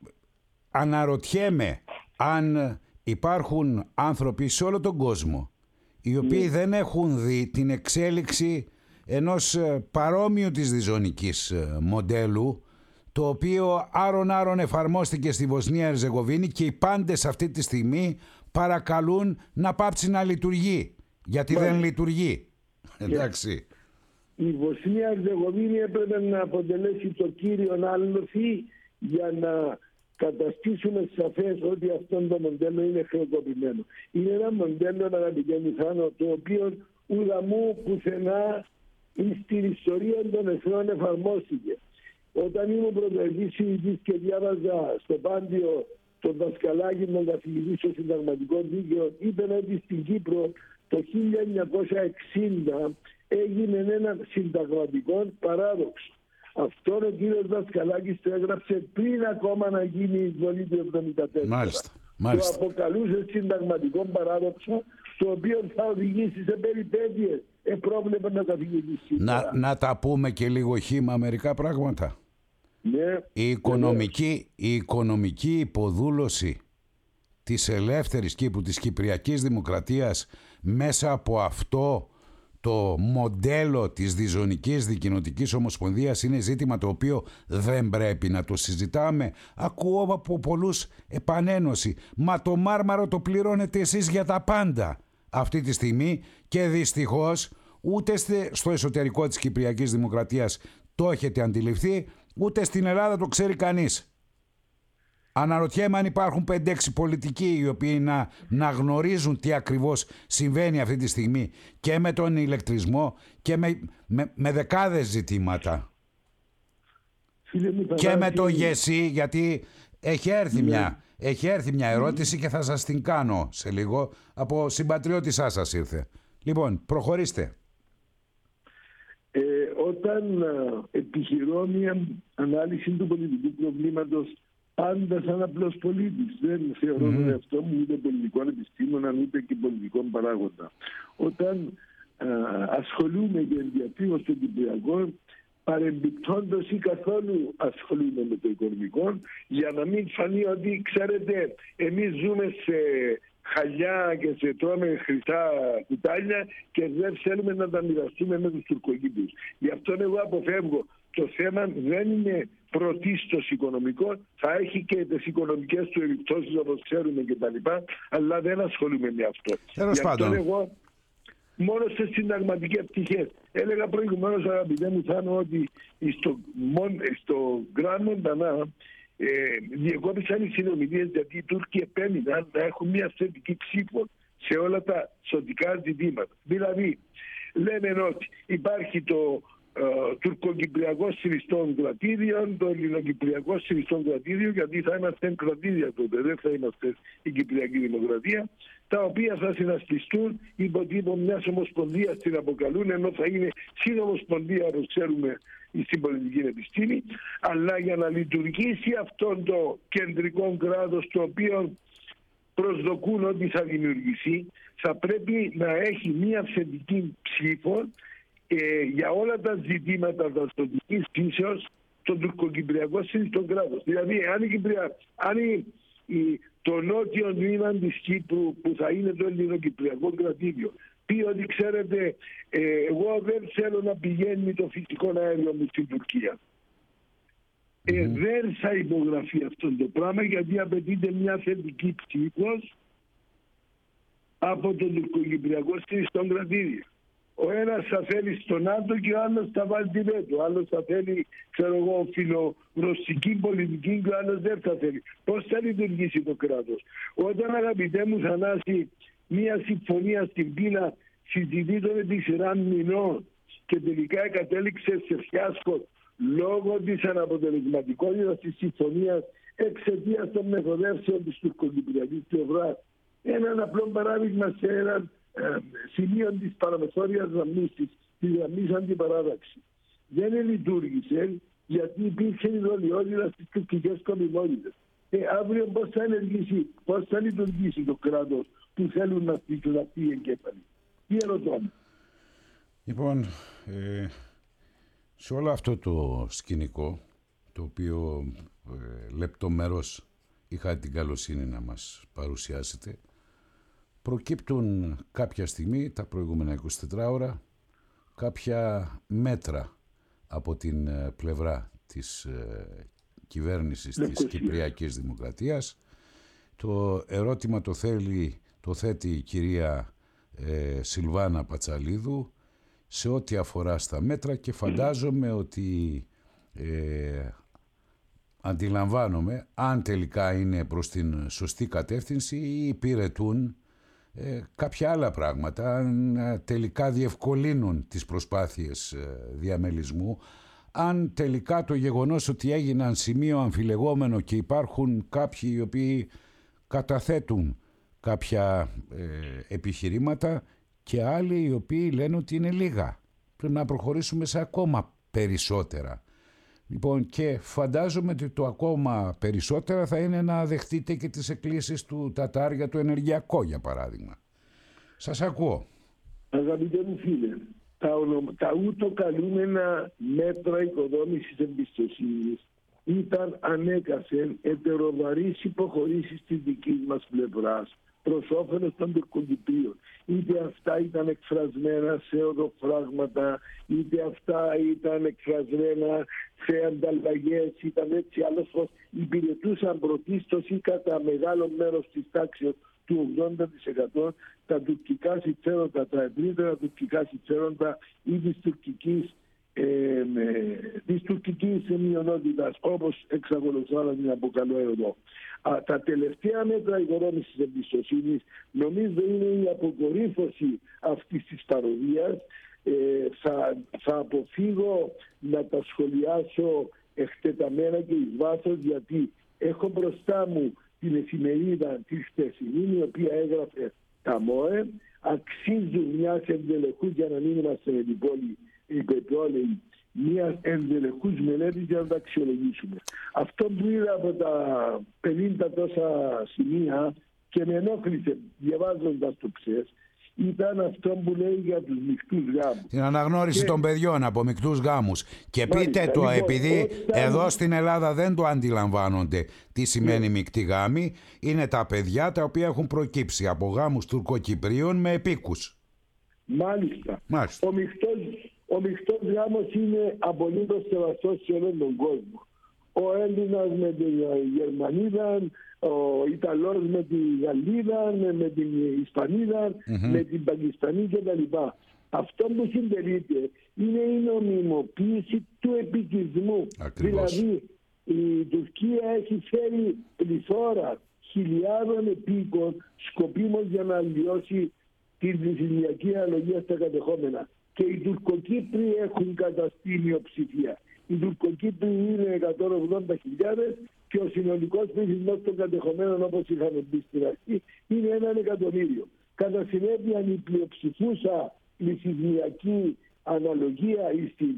αναρωτιέμαι αν υπάρχουν άνθρωποι σε όλο τον κόσμο οι οποίοι ναι. δεν έχουν δει την εξέλιξη ενός παρόμοιου της διζωνικής μοντέλου, το οποίο άρον-άρον εφαρμόστηκε στη Βοσνία Ερζεγοβίνη και οι πάντες αυτή τη στιγμή παρακαλούν να πάψει να λειτουργεί, γιατί Μα... δεν λειτουργεί. Εντάξει. Η Βοσνία Ερζεγοβίνη έπρεπε να αποτελέσει το κύριο άλοθη για να καταστήσουμε σαφές ότι αυτό το μοντέλο είναι χρεοκοπημένο. Είναι ένα μοντέλο, αγαπητέ μου Θάνο, το οποίο ουδαμού πουθενά στην ιστορία των εθνών εφαρμόστηκε. Όταν ήμουν πρωτοετής φοιτητής και διάβαζα στο Πάντιο τον Δασκαλάκη, τον καθηγητή στο συνταγματικό δίκαιο, είπε ότι στην Κύπρο το χίλια εννιακόσια εξήντα έγινε ένα συνταγματικό παράδοξο. Αυτό ο κύριος Δασκαλάκης το έγραψε πριν ακόμα να γίνει η εισβολή του εβδομήντα τέσσερα. Μάλιστα, μάλιστα. Το αποκαλούσε συνταγματικό παράδοξο, το οποίο θα οδηγήσει σε περιπέτειες. Επρόβλεπε να καθηγητήσει. Να, να τα πούμε και λίγο χύμα μερικά πράγματα. Ναι, η, οικονομική, η οικονομική υποδούλωση της ελεύθερης Κύπρου, της Κυπριακής Δημοκρατίας, μέσα από αυτό το μοντέλο της διζωνικής δικοινοτικής ομοσπονδίας, είναι ζήτημα το οποίο δεν πρέπει να το συζητάμε. Ακούω από πολλούς επανένωση. Μα το μάρμαρο το πληρώνετε εσείς για τα πάντα αυτή τη στιγμή και δυστυχώς ούτε στο εσωτερικό της Κυπριακής Δημοκρατίας το έχετε αντιληφθεί, ούτε στην Ελλάδα το ξέρει κανείς. Αναρωτιέμαι αν υπάρχουν πέντε έξι πολιτικοί οι οποίοι να, να γνωρίζουν τι ακριβώς συμβαίνει αυτή τη στιγμή και με τον ηλεκτρισμό και με, με, με δεκάδες ζητήματα. Και με το ΓΕΣΥ, γιατί έχει έρθει, μια, έχει έρθει μια ερώτηση και θα σας την κάνω σε λίγο. Από συμπατριώτησά σας ήρθε. Λοιπόν, προχωρήστε. Ε, όταν ε, επιχειρώ μια ανάλυση του πολιτικού προβλήματος πάντα σαν απλός πολίτης, δεν θεωρώ mm-hmm. τον εαυτό μου ούτε πολιτικό επιστήμονα ούτε και πολιτικό παράγοντα. Όταν ε, ασχολούμαι και ενδιαφέρω στο Κυπριακό, παρεμπιπτόντως ή καθόλου ασχολούμαι με το οικονομικό, για να μην φανεί ότι, ξέρετε, εμείς ζούμε σε χαλιά και σε τρώμε χρυσά κουτάλια και δεν θέλουμε να τα μοιραστούμε με τους Τουρκοκύπριους. Γι' αυτό εγώ αποφεύγω. Το θέμα δεν είναι πρωτίστως οικονομικό, θα έχει και τις οικονομικές του επιπτώσεις όπως ξέρουμε κτλ. Αλλά δεν ασχολούμαι με αυτό. Γι' αυτό εγώ μόνο σε συνταγματικές πτυχές. Έλεγα προηγουμένως, αγαπητέ μου Θάνο, ότι στο, στο Γκραν Μοντανά ε, διεκόπησαν οι συνομιλίες γιατί οι Τούρκοι επέμειναν να έχουν μια θετική ψήφο σε όλα τα σωτικά ζητήματα. Δηλαδή, λέμε ότι υπάρχει το ε, τουρκοκυπριακό συριστών κρατήριων, το ελληνοκυπριακό συριστών κρατήριο, γιατί θα είμαστε κρατήρια τότε, δεν θα είμαστε η Κυπριακή Δημοκρατία, τα οποία θα συνασπιστούν υπό τύπο μια ομοσπονδία, την αποκαλούν, ενώ θα είναι συνομοσπονδία, όπως ξέρουμε στην πολιτική επιστήμη. Αλλά για να λειτουργήσει αυτό το κεντρικό κράτος, το οποίο προσδοκούν ότι θα δημιουργηθεί, θα πρέπει να έχει μια θετική ψήφο ε, για όλα τα ζητήματα δασμοτικής φύσεως των τουρκοκυπριακών συριστών κράτος. Δηλαδή, αν, η Κυπρια, αν η, η, το νότιο τμήμα της Κύπρου, που θα είναι το ελληνοκυπριακό κρατήριο, πει ότι ξέρετε, ε, εγώ δεν θέλω να πηγαίνει το φυσικό αέριο μου στην Τουρκία. Mm-hmm. Ε, δεν θα υπογραφεί αυτό το πράγμα, γιατί απαιτείται μια θετική ψήφος από τον τουρκοκυπριακό συριστών κρατήριο. Ο ένας θα θέλει στο ΝΑΤΟ και ο άλλος θα βάλει τη βέτο. Ο άλλος θα θέλει, ξέρω εγώ, φιλορωσική πολιτική και ο άλλος δεν θα θέλει. Πώς θα λειτουργήσει το κράτος? Όταν, αγαπητέ μου Θανάση, μια συμφωνία στην Πύλα συζητείται επί σειρά μηνών και τελικά κατέληξε σε φιάσκο λόγω της αναποτελεσματικότητας της συμφωνίας εξαιτίας των μεθοδεύσεων της τουρκοκυπριακής πλευράς. Έναν απλό παράδειγμα σε έναν ε, σημείο της παραμεθόριας γραμμής, της, της γραμμής αντιπαράταξη. Δεν λειτουργήσε γιατί υπήρχε η δολιότητα στις τουρκικές σκοπιμότητες. Ε, αύριο πώς θα ενεργήσει, πώς θα λειτουργήσει το κράτος που θέλουν να στήσουν αυτοί οι εγκέφαλοι? Τι ερωτώ? Λοιπόν, ε, σε όλο αυτό το σκηνικό, το οποίο ε, λεπτομερώς είχα την καλοσύνη να μας παρουσιάσετε, προκύπτουν κάποια στιγμή, τα προηγούμενα είκοσι τέσσερις ώρα, κάποια μέτρα από την ε, πλευρά της ε, κυβέρνησης της Κυπριακής Δημοκρατίας. Το ερώτημα το, θέλει, το θέτει η κυρία ε, Σιλβάνα Πατσαλίδου σε ό,τι αφορά στα μέτρα και φαντάζομαι ότι ε, αντιλαμβάνομαι αν τελικά είναι προς την σωστή κατεύθυνση ή υπηρετούν ε, κάποια άλλα πράγματα, αν ε, τελικά διευκολύνουν τις προσπάθειες ε, διαμελισμού, αν τελικά το γεγονός ότι έγιναν σημείο αμφιλεγόμενο και υπάρχουν κάποιοι οι οποίοι καταθέτουν κάποια ε, επιχειρήματα και άλλοι οι οποίοι λένε ότι είναι λίγα. Πρέπει να προχωρήσουμε σε ακόμα περισσότερα. Λοιπόν, και φαντάζομαι ότι το ακόμα περισσότερα θα είναι να δεχτείτε και τις εκκλήσεις του Τατάρ για το ενεργειακό, για παράδειγμα. Σας ακούω. Αγαπητέ μου φίλε, τα, ονομα... τα ούτω καλούμενα μέτρα οικοδόμησης εμπιστοσύνης ήταν ανέκαθεν ετεροβαρείς υποχωρήσεις της δικής μας πλευράς προς όφελος των Τουρκοκυπρίων. Είτε αυτά ήταν εκφρασμένα σε οδοφράγματα, είτε αυτά ήταν εκφρασμένα σε ανταλλαγές, ήταν έτσι άλλως πως υπηρετούσαν πρωτίστως ή κατά μεγάλο μέρος της τάξης του ογδόντα τοις εκατό τα τουρκικά συμφέροντα, τα ευρύτερα τουρκικά συμφέροντα ή της τουρκικής Ε, ε, της τουρκικής μειονότητας, όπως εξακολουθώ να την αποκαλώ εδώ. Α, τα τελευταία μέτρα οικοδόμησης εμπιστοσύνης νομίζω είναι η αποκορύφωση αυτής της παροδίας. Ε, θα, θα αποφύγω να τα σχολιάσω εκτεταμένα και εις βάθος, γιατί έχω μπροστά μου την εφημερίδα της χτεσινή, η οποία έγραφε τα ΜΟΕ, αξίζουν μιας ενδελεχούς, για να μην είμαστε με την πόλη υπεπιόλαιη, μια ενδελεχούς μελέτης για να τα αξιολογήσουμε. Αυτό που είδα από τα πενήντα τόσα σημεία και με ενόχλησε διαβάζοντας το ψες, ήταν αυτό που λέει για τους μεικτούς γάμους. Την αναγνώριση και... των παιδιών από μεικτούς γάμους. Και μάλιστα, πείτε το, λοιπόν, επειδή όταν... εδώ στην Ελλάδα δεν το αντιλαμβάνονται τι σημαίνει yeah. μεικτή γάμη, είναι τα παιδιά τα οποία έχουν προκύψει από γάμους Τουρκοκυπρίων με επίκους. Μάλιστα. Μάλιστα. Ο μεικτός Ο μεικτός γάμος είναι απολύτως σεβαστός σε όλον τον κόσμο. Ο Έλληνας με την Γερμανίδα, ο Ιταλός με την Γαλλίδα, με την Ισπανίδα, mm-hmm. με την Πακιστανή κτλ. Αυτό που συμπερίληται είναι η νομιμοποίηση του επικισμού. Ακριβώς. Δηλαδή η Τουρκία έχει φέρει πληθώρα χιλιάδων επίκων σκοπίμως για να αλλοιώσει την πληθυσμιακή αναλογία στα κατεχόμενα. και οι Τουρκοκύπροι έχουν καταστεί μειοψηφία. Οι Τουρκοκύπροι είναι εκατόν ογδόντα χιλιάδες και ο συνολικός πληθυσμός των κατεχομένων, όπως είχαμε πει στην αρχή, είναι έναν εκατομμύριο. Κατά συνέπεια, η πλειοψηφούσα πληθυσμιακή αναλογία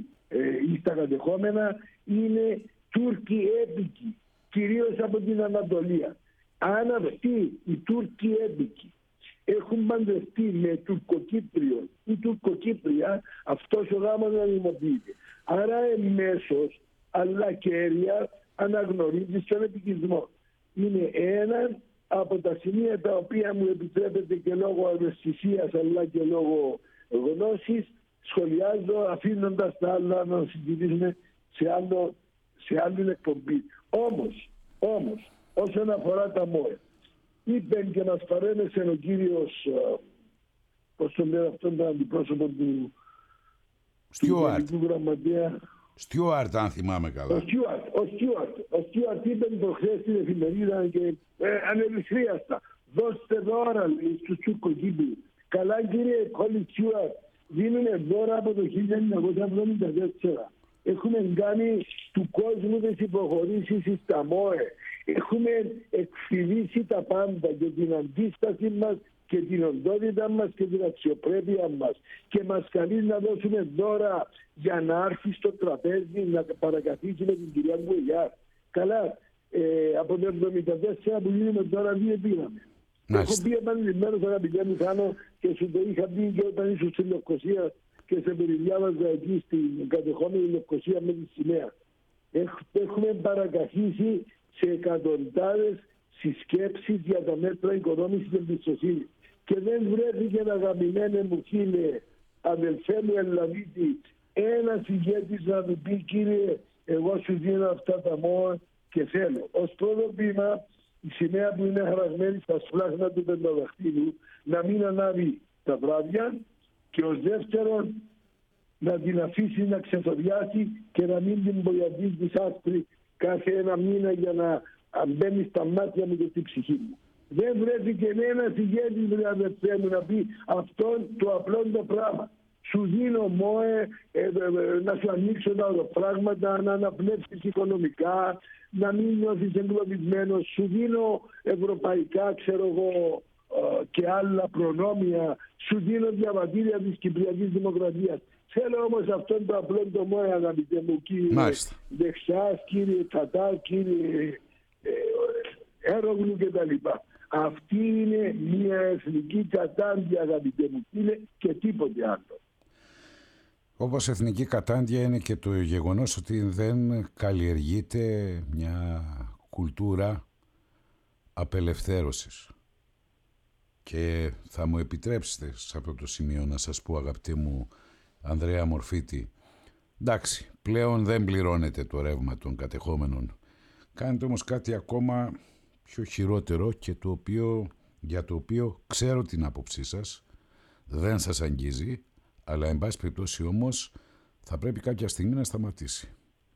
ή στα κατεχόμενα είναι Τούρκοι έπικοι, κυρίως από την Ανατολία. Αν αυτοί οι Τούρκοι έπικοι έχουν παντρευτεί με Τουρκοκύπριο ή Τουρκοκύπρια, αυτός ο γάμος νομιμοποιείται. Άρα εμέσως, αλλά κέρια, αναγνωρίζει στον επικισμό. Είναι ένα από τα σημεία τα οποία μου επιτρέπεται και λόγω ευαισθησίας αλλά και λόγω γνώσης σχολιάζω, αφήνοντας τα άλλα να συζητήσουμε σε, άλλο, σε άλλη εκπομπή. Όμως, όμως, όσον αφορά τα ΜΟΕ, είπε και μας παρέμεσε ο κύριος, πώς το λέει αυτόν τον αντιπρόσωπο του Στιούαρτ. Γραμματέα. Στιούαρτ, αν θυμάμαι καλά. Ο Στιούαρτ, ο Στιούαρτ, ο Στιούαρτ είπε προχθές στην εφημερίδα και ε, ανελευθρίαστα. Δώστε δώρα, λέει, στους Τουρκοκύπριους. Καλά, κύριε Κόλλη Στιούαρτ, δίνουμε δώρα από το χίλια εννιακόσια εβδομήντα τέσσερα. Έχουμε κάνει του κόσμου τις υποχωρήσεις στα ΜΟΕ. Έχουμε εκφυλίσει τα πάντα και την αντίσταση μας και την οντότητα μας και την αξιοπρέπεια μας. Και μας καλεί να δώσουμε δώρα για να έρθει στο τραπέζι να παρακαθίσει με την κυρία Γκουεγιά. Καλά, ε, από το εβδομήντα τέσσερα που γίνουμε τώρα δύο πήραμε. Έχω πει επανειλημμένος, αγαπητέ μου Θάνο, και σου το είχα πει και όταν ήσουν στη Λευκοσία και σε περιδιάβαζα εκεί στην κατεχόμενη Λευκοσία με τη σημαία. Έχουμε παρακαθίσει σε εκατοντάδες συσκέψεις για τα μέτρα οικονόμησης και εμπιστοσύνης. Και δεν βρέθηκε, αγαπημένε μου φίλε, αδελφέ μου Ελλαδίτη, ένας ηγέτης να μου πει, κύριε, εγώ σου δίνω αυτά τα ΜΟΕ και θέλω. Ως πρώτο βήμα, η σημαία που είναι χαραγμένη στα σφλάχνα του πενταδαχτύλου να μην ανάβει τα βράδια και ως δεύτερον να την αφήσει να ξεθοριάσει και να μην την μποιαδίζει της άσπρη κάθε ένα μήνα για να μπαίνει στα μάτια μου και στη ψυχή μου. Δεν βρέθηκε ένας ηγέτης, αδερφέ μου, να πει αυτόν το απλό το πράγμα. Σου δίνω ΜΟΕ, ε, ε, ε, να σου ανοίξω τα πράγματα, να αναπνεύσεις οικονομικά, να μην νιώθεις εγκλωβισμένος. Σου δίνω ευρωπαϊκά, ξέρω εγώ, ε, και άλλα προνόμια. Σου δίνω διαβατήρια της Κυπριακής Δημοκρατίας. Θέλω όμως αυτόν το απλό το ΜΟΕ, αγαπητέ μου, κύριε Δεξάς, κύριε Τατά, κύριε ε, Έρογλου κτλ. Αυτή είναι μια εθνική κατάντια, αγαπητέ μου, είναι και τίποτε άλλο. Όπως εθνική κατάντια είναι και το γεγονός ότι δεν καλλιεργείται μια κουλτούρα απελευθέρωσης. Και θα μου επιτρέψετε σε αυτό το σημείο να σας πω, αγαπητέ μου Ανδρέα Μορφίτη, εντάξει, πλέον δεν πληρώνεται το ρεύμα των κατεχόμενων. Κάνετε όμως κάτι ακόμα πιο χειρότερο και το οποίο, για το οποίο ξέρω την άποψή σας, δεν σας αγγίζει, αλλά εν πάση περιπτώσει όμως θα πρέπει κάποια στιγμή να σταματήσει.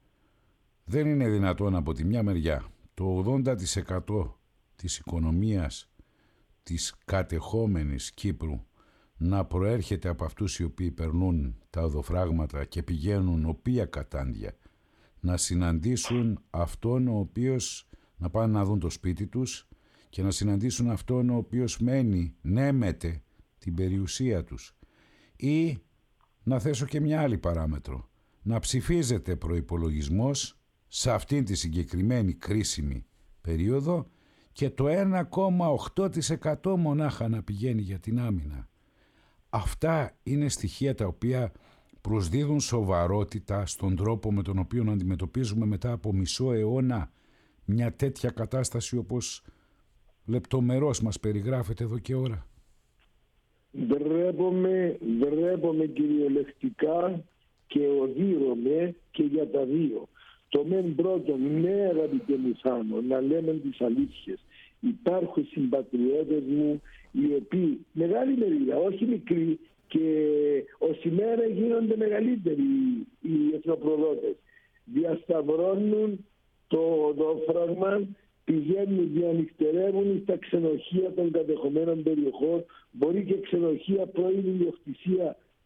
Δεν είναι δυνατόν από τη μια μεριά το ογδόντα τοις εκατό της οικονομίας της κατεχόμενης Κύπρου να προέρχεται από αυτούς οι οποίοι περνούν τα οδοφράγματα και πηγαίνουν οποία κατάντια να συναντήσουν αυτόν ο οποίος να πάνε να δουν το σπίτι τους και να συναντήσουν αυτόν ο οποίος μένει, νέμεται την περιουσία τους. Ή να θέσω και μια άλλη παράμετρο, να ψηφίζεται προϋπολογισμός σε αυτήν τη συγκεκριμένη κρίσιμη περίοδο και το ένα κόμμα οκτώ τοις εκατό μονάχα να πηγαίνει για την άμυνα. Αυτά είναι στοιχεία τα οποία προσδίδουν σοβαρότητα στον τρόπο με τον οποίο αντιμετωπίζουμε μετά από μισό αιώνα μια τέτοια κατάσταση όπως λεπτομερώς μας περιγράφεται εδώ και ώρα. Ντρέπομαι, ντρέπομαι κυριολεκτικά και οδύρωμαι και για τα δύο. Το μεν πρώτον, ναι αγαπητέ μου Θάνο, να λέμε τις αλήθειες. Υπάρχουν συμπατριώτες μου οι οποίοι, μεγάλη μερίδα, όχι μικρή, και ως ημέρα γίνονται μεγαλύτεροι οι εθνοπροδότες. Διασταυρώνουν το οδόφραγμα, πηγαίνουν, διανυκτερεύουν στα ξενοχεία των κατεχομένων περιοχών, μπορεί και ξενοχεία πρώην ιδιοκτησία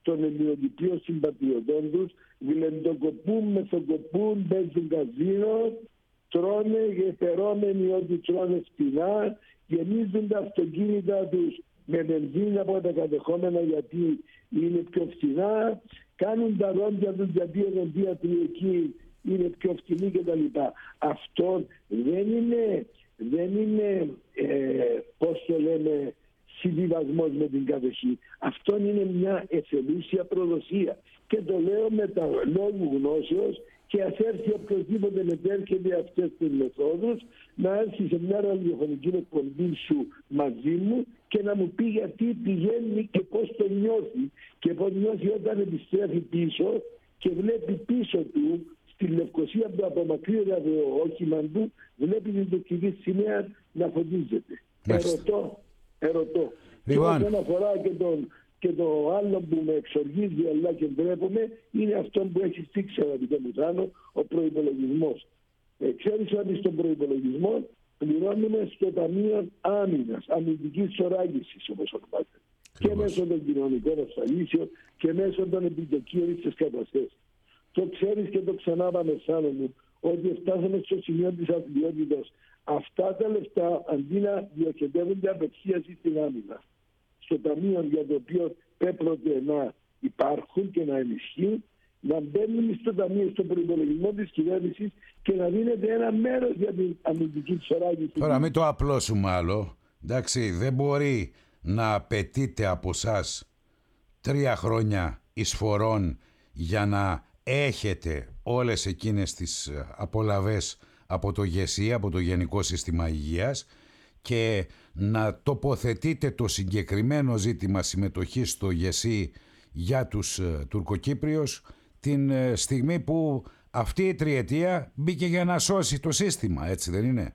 των ελληνοτυπίων συμπατριωτών τους, γλεντοκοπούν, μεθοκοπούν, παίζουν καζίνο, τρώνε γεπερώμενοι ότι τρώνε φτηνά, γεμίζουν τα αυτοκίνητα τους με βενζίνα από τα κατεχόμενα γιατί είναι πιο φτηνά, κάνουν τα ρόντια τους γιατί η ενεργεία του εκεί είναι πιο φτηνή κτλ. Αυτό δεν είναι, δεν είναι ε, πώς το λέμε, συμβιβασμός με την κατοχή. Αυτό είναι μια εθελούσια προδοσία. Και το λέω με τα λόγου γνώσεως και ας έρθει οποιοδήποτε μετέρχεται αυτές τις μεθόδους να έρθει σε μια ραδιοφωνική εκπομπή σου μαζί μου και να μου πει γιατί πηγαίνει και πώς το νιώθει και πώς νιώθει όταν επιστρέφει πίσω και βλέπει πίσω του στη Λευκοσία που απομακρύνεται από το όχημα του, βλέπει την τουρκική σημαία να φωτίζεται. Ερωτώ, ερωτώ. Λοιπόν. Και όσον αφορά και τον και το άλλο που με εξοργίζει αλλά και ντρέπομαι είναι αυτό που έχει στήξει, αγαπητέ μου Θάνο, ο προϋπολογισμός. Ε, ξέρεις ότι στον προϋπολογισμό πληρώνουμε στο Ταμείο Άμυνας, αμυντικής θωράκισης όπως ονομάζεται. Και μέσω των κοινωνικών ασφαλίσεων και μέσω των επιτοκίων στις καταστάσεις. Το ξέρεις και το ξανάπαμε Θάνο μου, ότι φτάσαμε στο σημείο της αθλειότητας. Αυτά τα λεφτά αντί να διοχετεύονται απευθείας στην άμυνα, στο ταμείο για το οποίο έπρεπε να υπάρχουν και να ενισχύουν, να μπαίνουν στο ταμείο, στον προϋπολογισμό της κυβέρνησης και να δίνεται ένα μέρος για την αμυντική θωράκιση. Τώρα μην το απλώσουμε άλλο. Εντάξει, δεν μπορεί να απαιτείται από εσάς τρία χρόνια εισφορών για να έχετε όλες εκείνες τις απολαβές από το ΓΕΣΥ, από το Γενικό Σύστημα Υγείας, και να τοποθετείτε το συγκεκριμένο ζήτημα συμμετοχής στο ΓΕΣΥ για τους uh, Τουρκοκύπριους την uh, στιγμή που αυτή η τριετία μπήκε για να σώσει το σύστημα, έτσι δεν είναι?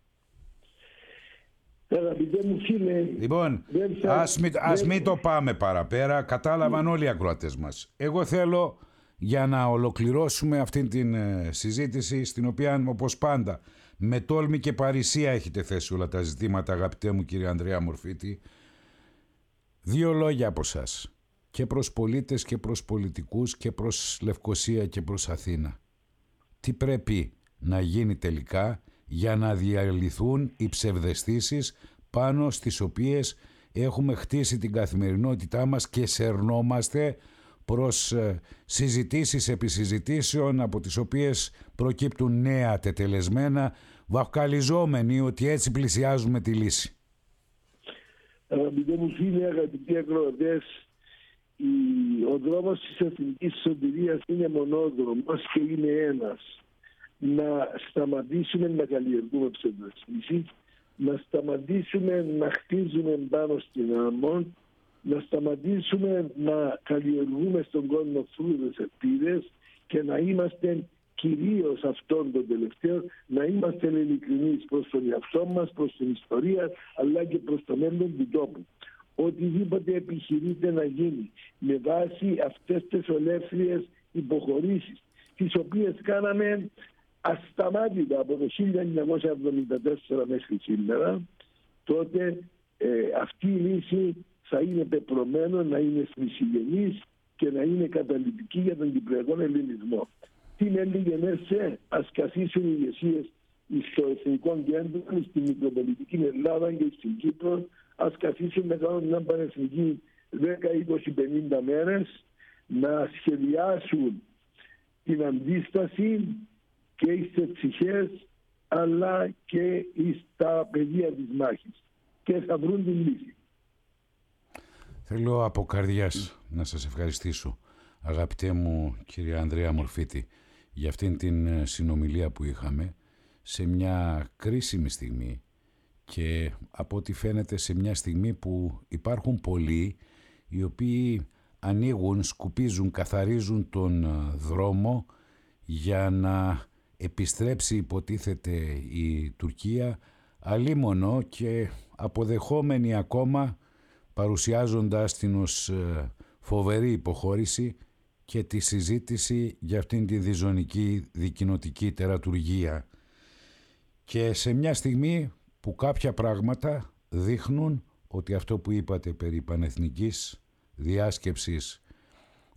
Αγαπητέ μου φίλε, λοιπόν, θα... ας, μην, ας μην το πάμε παραπέρα, κατάλαβαν όλοι οι ακροατές μας. Εγώ θέλω, για να ολοκληρώσουμε αυτή την uh, συζήτηση, στην οποία όπως πάντα με τόλμη και παρησία έχετε θέσει όλα τα ζητήματα, αγαπητέ μου κύριε Ανδρέα Μορφίτη, δύο λόγια από σας, και προς πολίτες και προς πολιτικούς και προς Λευκοσία και προς Αθήνα. Τι πρέπει να γίνει τελικά για να διαλυθούν οι ψευδαισθήσεις πάνω στις οποίες έχουμε χτίσει την καθημερινότητά μας και σερνόμαστε προς συζητήσεις επί συζητήσεων, από τις οποίες προκύπτουν νέα τετελεσμένα, βαφκαλιζόμενοι ότι έτσι πλησιάζουμε τη λύση. Αγαπητέ μου φίλοι, αγαπητοί ακροατές, ο δρόμος της εθνικής σωτηρίας είναι μονόδρομος και είναι ένας. Να σταματήσουμε να καλλιεργούμε ψευδαισθήσεις, να σταματήσουμε να χτίζουμε πάνω στην άμμο, να σταματήσουμε να καλλιεργούμε στον κόσμο φρούδες ελπίδες και να είμαστε κυρίως αυτόν τον τελευταίο, να είμαστε ειλικρινείς προς τον εαυτό μας, προς την ιστορία, αλλά και προς το μέλλον του τόπου. Οτιδήποτε επιχειρείται να γίνει με βάση αυτές τις ελεύθερες υποχωρήσεις, τις οποίες κάναμε ασταμάτητα από το χίλια εννιακόσια εβδομήντα τέσσερα μέχρι σήμερα, τότε ε, αυτή η λύση θα είναι πεπρωμένο να είναι θρησιγενής και να είναι καταλυτική για τον κυπριακό ελληνισμό. Την ελληνικέ ας καθίσουν οι ηγεσίες στο Εθνικό Κέντρο, στην Μικροπολιτική Ελλάδα και στην Κύπρο, ας καθίσουν να κάνουν μια πανεθνική δέκα, είκοσι, πενήντα μέρες, να σχεδιάσουν την αντίσταση και στις ψυχές αλλά και στα πεδία της μάχης και θα βρουν την λύση. Θέλω από καρδιάς να σας ευχαριστήσω, αγαπητέ μου κύριε Ανδρέα Μορφίτη, για αυτήν την συνομιλία που είχαμε σε μια κρίσιμη στιγμή και από ό,τι φαίνεται σε μια στιγμή που υπάρχουν πολλοί οι οποίοι ανοίγουν, σκουπίζουν, καθαρίζουν τον δρόμο για να επιστρέψει, υποτίθεται, η Τουρκία, αλίμονο και αποδεχόμενη ακόμα, παρουσιάζοντας την ως φοβερή υποχώρηση και τη συζήτηση για αυτήν τη διζωνική δικοινοτική τερατουργία. Και σε μια στιγμή που κάποια πράγματα δείχνουν ότι αυτό που είπατε περί πανεθνικής διάσκεψης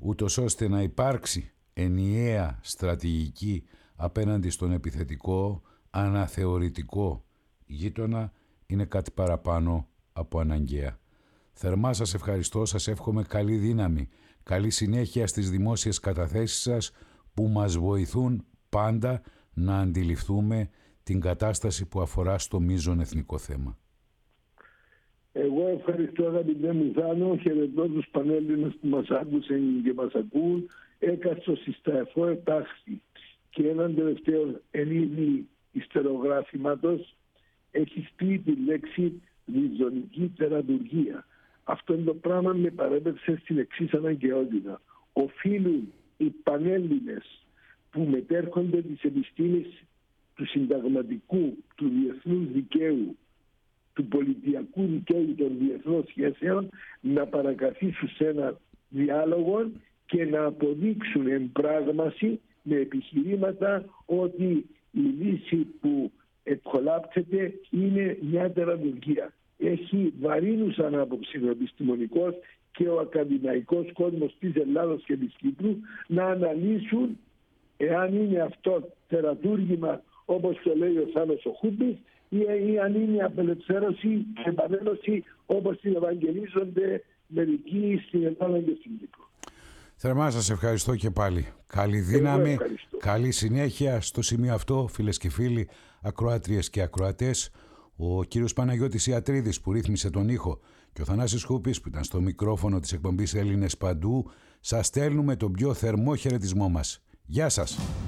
ούτως ώστε να υπάρξει ενιαία στρατηγική απέναντι στον επιθετικό, αναθεωρητικό γείτονα, είναι κάτι παραπάνω από αναγκαία. Θερμά σας ευχαριστώ, σας εύχομαι καλή δύναμη, καλή συνέχεια στις δημόσιες καταθέσεις σας που μας βοηθούν πάντα να αντιληφθούμε την κατάσταση που αφορά στο μείζον εθνικό θέμα. Εγώ ευχαριστώ, αγαπητέ μου Θάνο, χαιρετώ τους Πανέλληνες που μας άκουσαν και μας ακούν. Έκαστο στα εφό ετάχθη και έναν τελευταίο εν είδη ιστερογράφηματος έχει πει τη λέξη ριζονική τερατουργία. Αυτό το πράγμα με παρέπεψε στην εξής αναγκαιότητα. Οφείλουν οι Πανέλληνες που μετέρχονται τις επιστήμες του συνταγματικού, του διεθνούς δικαίου, του πολιτιακού δικαίου των διεθνών σχέσεων να παρακαθίσουν σε ένα διάλογο και να αποδείξουν εν πράγμαση με επιχειρήματα ότι η λύση που εκκολάπτεται είναι μια τερατουργία. Έχει βαρύνουσα άποψη ο επιστημονικός και ο ακαδημαϊκός κόσμος της Ελλάδος και της Κύπρου να αναλύσουν εάν είναι αυτό τερατούργημα όπως το λέει ο Θάνος ο Χούμπης ή αν είναι απελευθέρωση και επανένωση όπως την ευαγγελίζονται μερικοί στην Ελλάδα και στην Κύπρο. Θερμά σας ευχαριστώ και πάλι. Καλή δύναμη, καλή συνέχεια στο σημείο αυτό, φίλες και φίλοι, ακροάτριες και ακροατές. Ο κύριος Παναγιώτης Ιατρίδης που ρύθμισε τον ήχο και ο Θανάσης Χούπης που ήταν στο μικρόφωνο της εκπομπής Έλληνες Παντού, σας στέλνουμε τον πιο θερμό χαιρετισμό μας. Γεια σας!